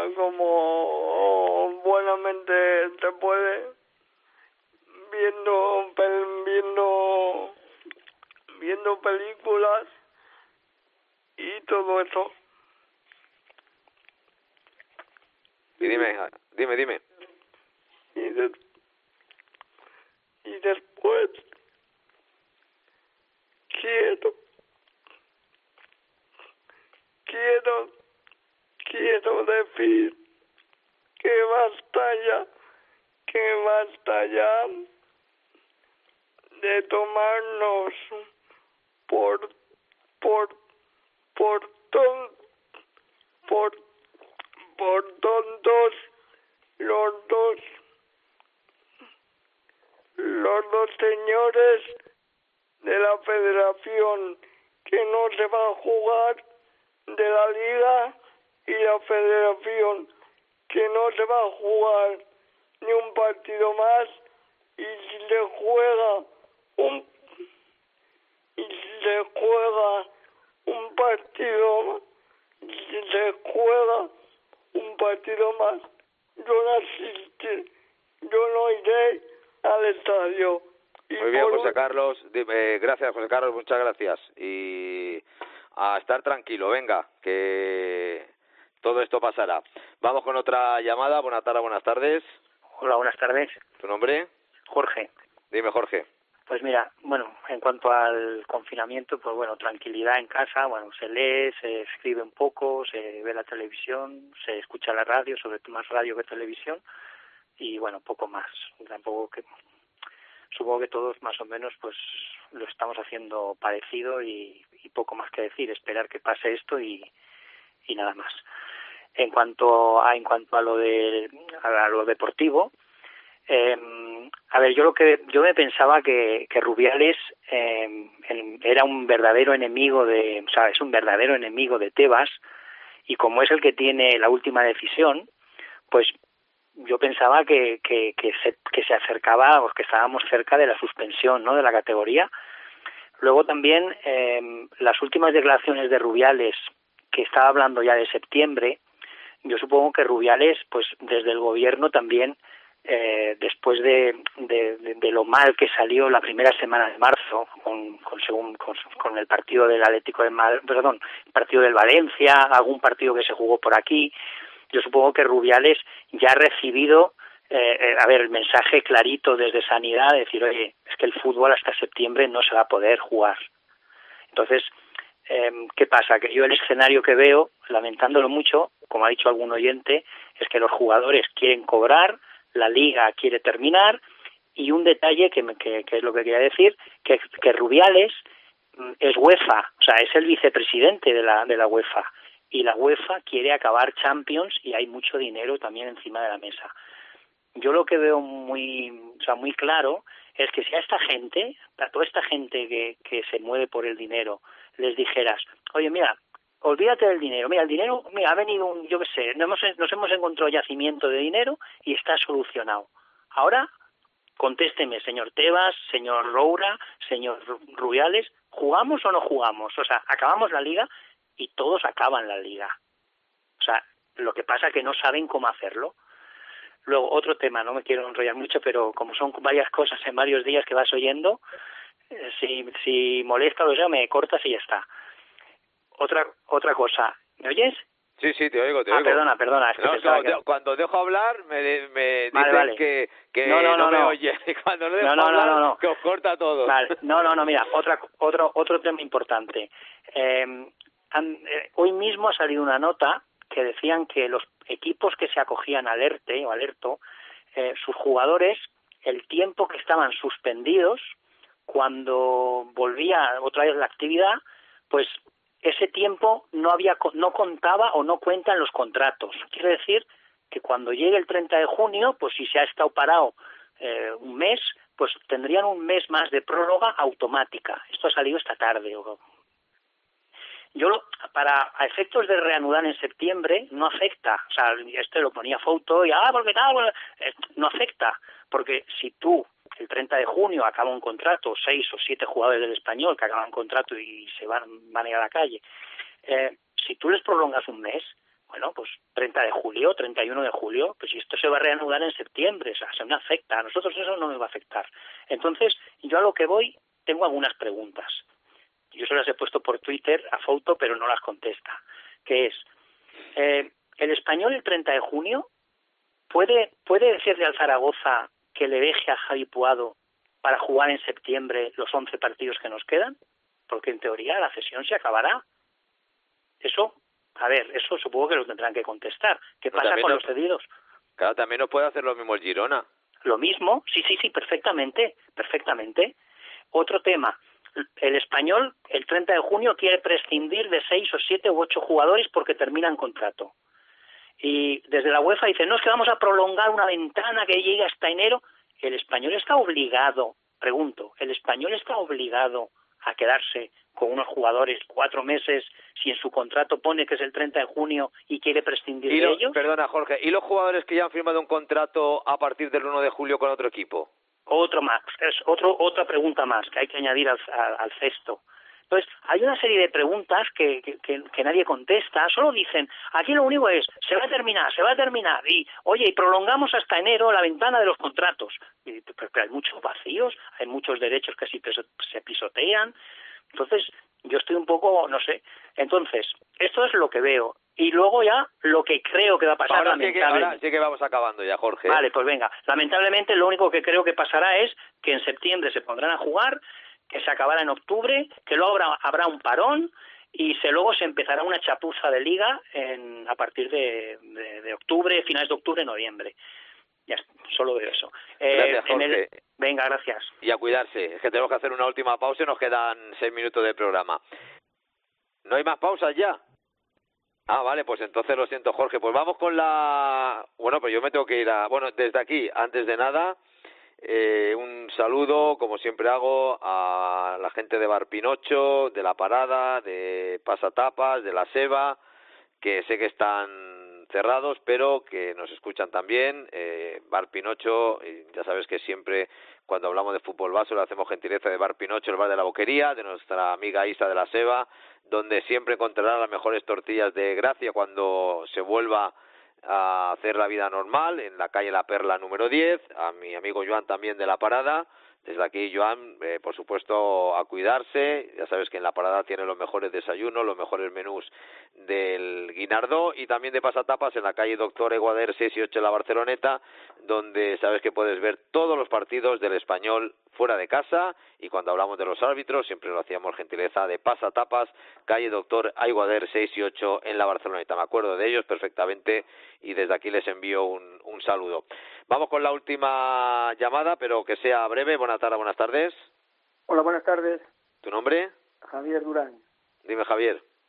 como buenamente se puede, viendo películas y todo eso. Y dime. Y después quiero decir que basta ya de tomarnos por tontos los dos señores de la Federación, que no se va a jugar, de la Liga, y la Federación, que no se va a jugar ni un partido más, y si se juega un partido más, yo no iré al estadio. Muy bien, José Carlos. Gracias, José Carlos, muchas gracias. Y a estar tranquilo, venga, que todo esto pasará. Vamos con otra llamada. Buenas tardes. Hola, buenas tardes. ¿Tu nombre? Jorge. Dime, Jorge. Pues mira, en cuanto al confinamiento, pues tranquilidad en casa, se lee, se escribe un poco, se ve la televisión, se escucha la radio, sobre todo más radio que televisión, y poco más. Supongo que todos más o menos lo estamos haciendo parecido y poco más que decir, esperar que pase esto y nada más. En cuanto a lo deportivo, yo me pensaba que Rubiales era un verdadero enemigo es un verdadero enemigo de Tebas, y como es el que tiene la última decisión, pues yo pensaba que se acercaba, o que estábamos cerca de la suspensión, ¿no?, de la categoría. Luego también las últimas declaraciones de Rubiales, que estaba hablando ya de septiembre, yo supongo que Rubiales, pues desde el gobierno también, después de lo mal que salió la primera semana de marzo con el partido del Atlético de Madrid, el partido del Valencia, algún partido que se jugó por aquí, yo supongo que Rubiales ya ha recibido el mensaje clarito desde Sanidad de decir, oye, es que el fútbol hasta septiembre no se va a poder jugar. Entonces, ¿qué pasa? Que yo el escenario que veo, lamentándolo mucho, como ha dicho algún oyente, es que los jugadores quieren cobrar, la Liga quiere terminar, y un detalle que es lo que quería decir, que Rubiales es UEFA, es el vicepresidente de la UEFA, y la UEFA quiere acabar Champions y hay mucho dinero también encima de la mesa. Yo lo que veo muy claro es que si a esta gente, a toda esta gente que se mueve por el dinero, les dijeras, oye, mira, olvídate del dinero, mira, el dinero, mira, ha venido yo qué sé, nos hemos encontrado yacimiento de dinero y está solucionado. Ahora, contésteme, señor Tebas, señor Roura, señor Rubiales, ¿jugamos o no jugamos? O sea, acabamos la liga y todos acaban la liga. O sea, lo que pasa es que no saben cómo hacerlo. Luego, otro tema, no me quiero enrollar mucho, pero como son varias cosas en varios días que vas oyendo, si molesta o sea, me cortas y ya está. Otra cosa, ¿me oyes? Sí, te oigo. Perdona. Es que cuando dejo hablar me dicen vale. que no me oye. Y cuando no dejo hablar, que os corta todo. Vale. No, mira, otro tema importante. Hoy mismo ha salido una nota que decían que los equipos que se acogían al ERTE o alerto, sus jugadores, el tiempo que estaban suspendidos, cuando volvía otra vez la actividad, pues ese tiempo no contaba o no cuenta en los contratos. Quiere decir que cuando llegue el 30 de junio, pues si se ha estado parado un mes, pues tendrían un mes más de prórroga automática. Esto ha salido esta tarde. Para efectos de reanudar en septiembre, no afecta. O sea, esto lo ponía Fouto y, porque tal, no afecta. Porque si tú, el 30 de junio, acaba un contrato, 6 o 7 jugadores del Español que acaban contrato y se van a ir a la calle, si tú les prolongas un mes, bueno, pues 30 de julio, 31 de julio, pues si esto se va a reanudar en septiembre, o sea, se me afecta. A nosotros eso no nos va a afectar. Entonces, yo a lo que voy, tengo algunas preguntas. Yo se las he puesto por Twitter a Fouto, pero no las contesta. Que es, ¿el Español el 30 de junio puede decirle al Zaragoza que le deje a Javi Puado para jugar en septiembre los 11 partidos que nos quedan? Porque en teoría la cesión se acabará. Eso supongo que lo tendrán que contestar. ¿Qué pasa con los cedidos? Claro, también no puede hacer lo mismo el Girona. Lo mismo, sí, perfectamente. Otro tema. El Español, el 30 de junio, quiere prescindir de 6 o 7 u 8 jugadores porque terminan contrato. Y desde la UEFA dicen, no, es que vamos a prolongar una ventana que llegue hasta enero. El Español está obligado, ¿el Español está obligado a quedarse con unos jugadores 4 meses si en su contrato pone que es el 30 de junio y quiere prescindir de ellos? Perdona, Jorge, ¿y los jugadores que ya han firmado un contrato a partir del 1 de julio con otro equipo? Otra pregunta más que hay que añadir al cesto. Entonces, hay una serie de preguntas que nadie contesta, solo dicen, aquí lo único es, se va a terminar, y, oye, y prolongamos hasta enero la ventana de los contratos. Pero hay muchos vacíos, hay muchos derechos que se pisotean. Entonces, yo estoy un poco, no sé. Entonces, esto es lo que veo. Y luego ya lo que creo que va a pasar, ahora sí que vamos acabando ya, Jorge. Vale, pues venga. Lamentablemente lo único que creo que pasará es que en septiembre se pondrán a jugar, que se acabará en octubre, que luego habrá un parón y luego se empezará una chapuza de liga a partir de octubre, finales de octubre, noviembre. Ya, solo veo eso. Gracias, Jorge. Venga, gracias. Y a cuidarse. Es que tenemos que hacer una última pausa y nos quedan 6 minutos de programa. ¿No hay más pausas ya? Vale, pues entonces lo siento, Jorge. Pues vamos con Bueno, pues yo me tengo que ir desde aquí, antes de nada, un saludo, como siempre hago, a la gente de Bar Pinocho, de La Parada, de Pasatapas, de La Seba, que sé que están cerrados, pero que nos escuchan también. Bar Pinocho, ya sabes que siempre cuando hablamos de fútbol base lo hacemos gentileza de Bar Pinocho, el bar de la Boquería, de nuestra amiga Isa de La Seba, donde siempre encontrarán las mejores tortillas de Gracia cuando se vuelva a hacer la vida normal, en la calle La Perla número 10, a mi amigo Joan también de La Parada. Desde aquí, Joan, por supuesto, a cuidarse. Ya sabes que en La Parada tiene los mejores desayunos, los mejores menús del Guinardó y también de Pasatapas en la calle Doctor Eguader 6 y 8 en la Barceloneta, donde sabes que puedes ver todos los partidos del Español fuera de casa, y cuando hablamos de los árbitros siempre lo hacíamos gentileza de Pasatapas, calle Doctor Aiguader 6 y 8 en la Barceloneta. Me acuerdo de ellos perfectamente y desde aquí les envío un saludo. Vamos con la última llamada, pero que sea breve. Buenas tardes. Hola, buenas tardes. ¿Tu nombre? Javier Durán. Dime, Javier.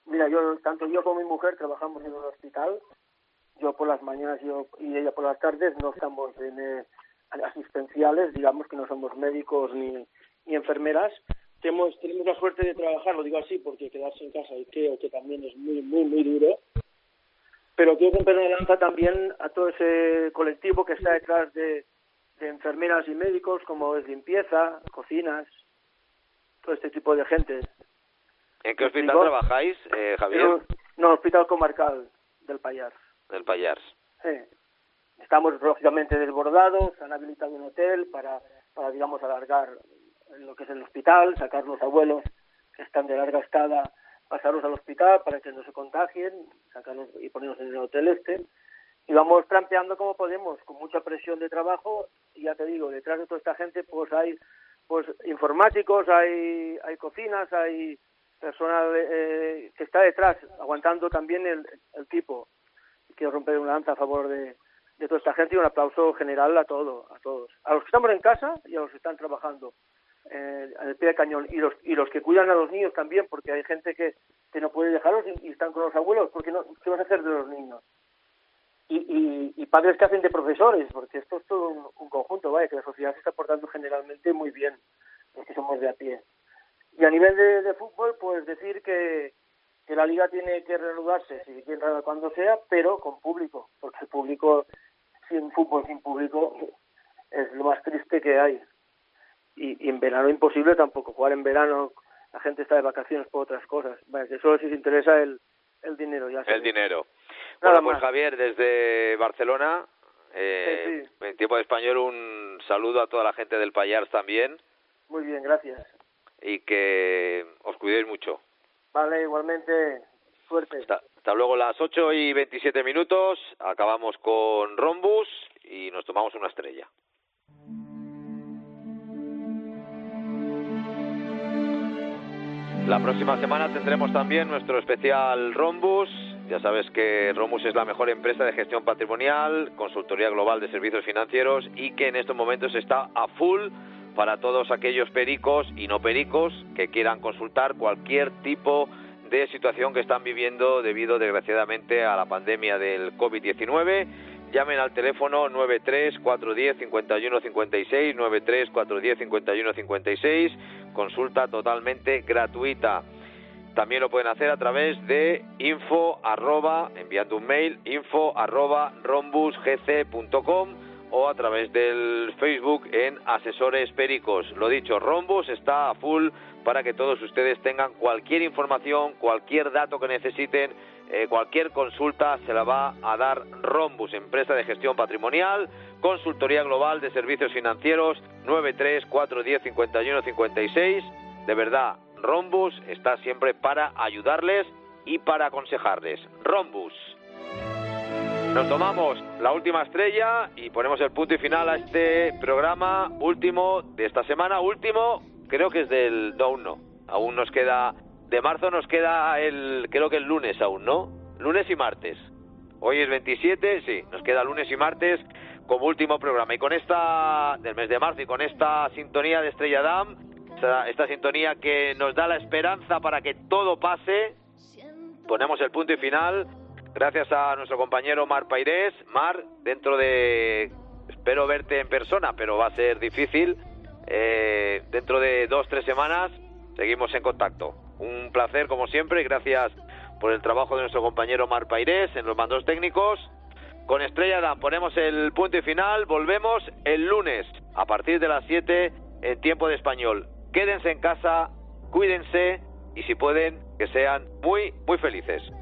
Mira, tanto yo como mi mujer trabajamos en un hospital. Yo por las mañanas y ella por las tardes. No estamos en asistenciales, digamos que no somos médicos ni enfermeras. Tenemos la suerte de trabajar, lo digo así, porque quedarse en casa y creo que también es muy, muy, muy duro. Pero quiero romper una lanza también a todo ese colectivo que está detrás de enfermeras y médicos, como es limpieza, cocinas, todo este tipo de gente. ¿En qué hospital trabajáis, Javier? No, Hospital Comarcal del Pallars. Del Pallars. Sí. Estamos lógicamente desbordados, han habilitado un hotel para digamos, alargar lo que es el hospital, sacar los abuelos que están de larga estada, pasarlos al hospital para que no se contagien, sacarlos y ponerlos en el hotel y vamos trampeando como podemos, con mucha presión de trabajo, y ya te digo, detrás de toda esta gente pues hay informáticos, hay cocinas, hay personal que está detrás, aguantando también el tipo. Quiero romper una lanza a favor de toda esta gente y un aplauso general a todos. A los que estamos en casa y a los que están trabajando al pie de cañón. Y los que cuidan a los niños también, porque hay gente que no puede dejarlos y están con los abuelos, porque no, ¿qué vas a hacer de los niños? Y padres que hacen de profesores, porque esto es todo un conjunto, vaya, que la sociedad se está portando generalmente muy bien, los que somos de a pie. Y a nivel de fútbol, pues decir que la liga tiene que reanudarse, si quiere cuando sea, pero con público, porque el público, sin fútbol sin público, es lo más triste que hay. Y en verano imposible tampoco, jugar en verano, la gente está de vacaciones por otras cosas. Vale, que solo si se interesa el dinero. Ya el dinero. Nada bueno, pues más. Javier, desde Barcelona, Sí. en Tiempo de Español, un saludo a toda la gente del Pallars también. Muy bien, gracias. Y que os cuidéis mucho. Vale, igualmente, suerte. Hasta luego, las 8:27. Acabamos con Rhombus y nos tomamos una estrella. La próxima semana tendremos también nuestro especial Rhombus. Ya sabes que Rhombus es la mejor empresa de gestión patrimonial, consultoría global de servicios financieros y que en estos momentos está a full para todos aquellos pericos y no pericos que quieran consultar cualquier tipo de situación que están viviendo debido, desgraciadamente, a la pandemia del COVID-19. Llamen al teléfono 93-410-5156, 93-410-5156, consulta totalmente gratuita. También lo pueden hacer a través de enviando un mail, info@rhombusgc.com o a través del Facebook en Asesores Pericos. Lo dicho, Rhombus está a full para que todos ustedes tengan cualquier información, cualquier dato que necesiten, cualquier consulta se la va a dar Rhombus, empresa de gestión patrimonial, consultoría global de servicios financieros, 93-410-5156. De verdad, Rhombus está siempre para ayudarles y para aconsejarles. Rhombus. Nos tomamos la última estrella y ponemos el punto y final a este programa último de esta semana. Último, creo que es del... No, aún nos queda... De marzo nos queda creo que el lunes aún, ¿no? Lunes y martes. Hoy es 27, sí, nos queda lunes y martes como último programa. Y con del mes de marzo y con esta sintonía de Estrella Damm, esta sintonía que nos da la esperanza para que todo pase, ponemos el punto y final. Gracias a nuestro compañero Mar Pairés. Mar, espero verte en persona, pero va a ser difícil. Dentro de 2-3 semanas seguimos en contacto. Un placer como siempre y gracias por el trabajo de nuestro compañero Mar Pairés en los mandos técnicos. Con Estrella Damm ponemos el punto y final. Volvemos el lunes a partir de las 7 en Tiempo de Español. Quédense en casa, cuídense y si pueden que sean muy, muy felices.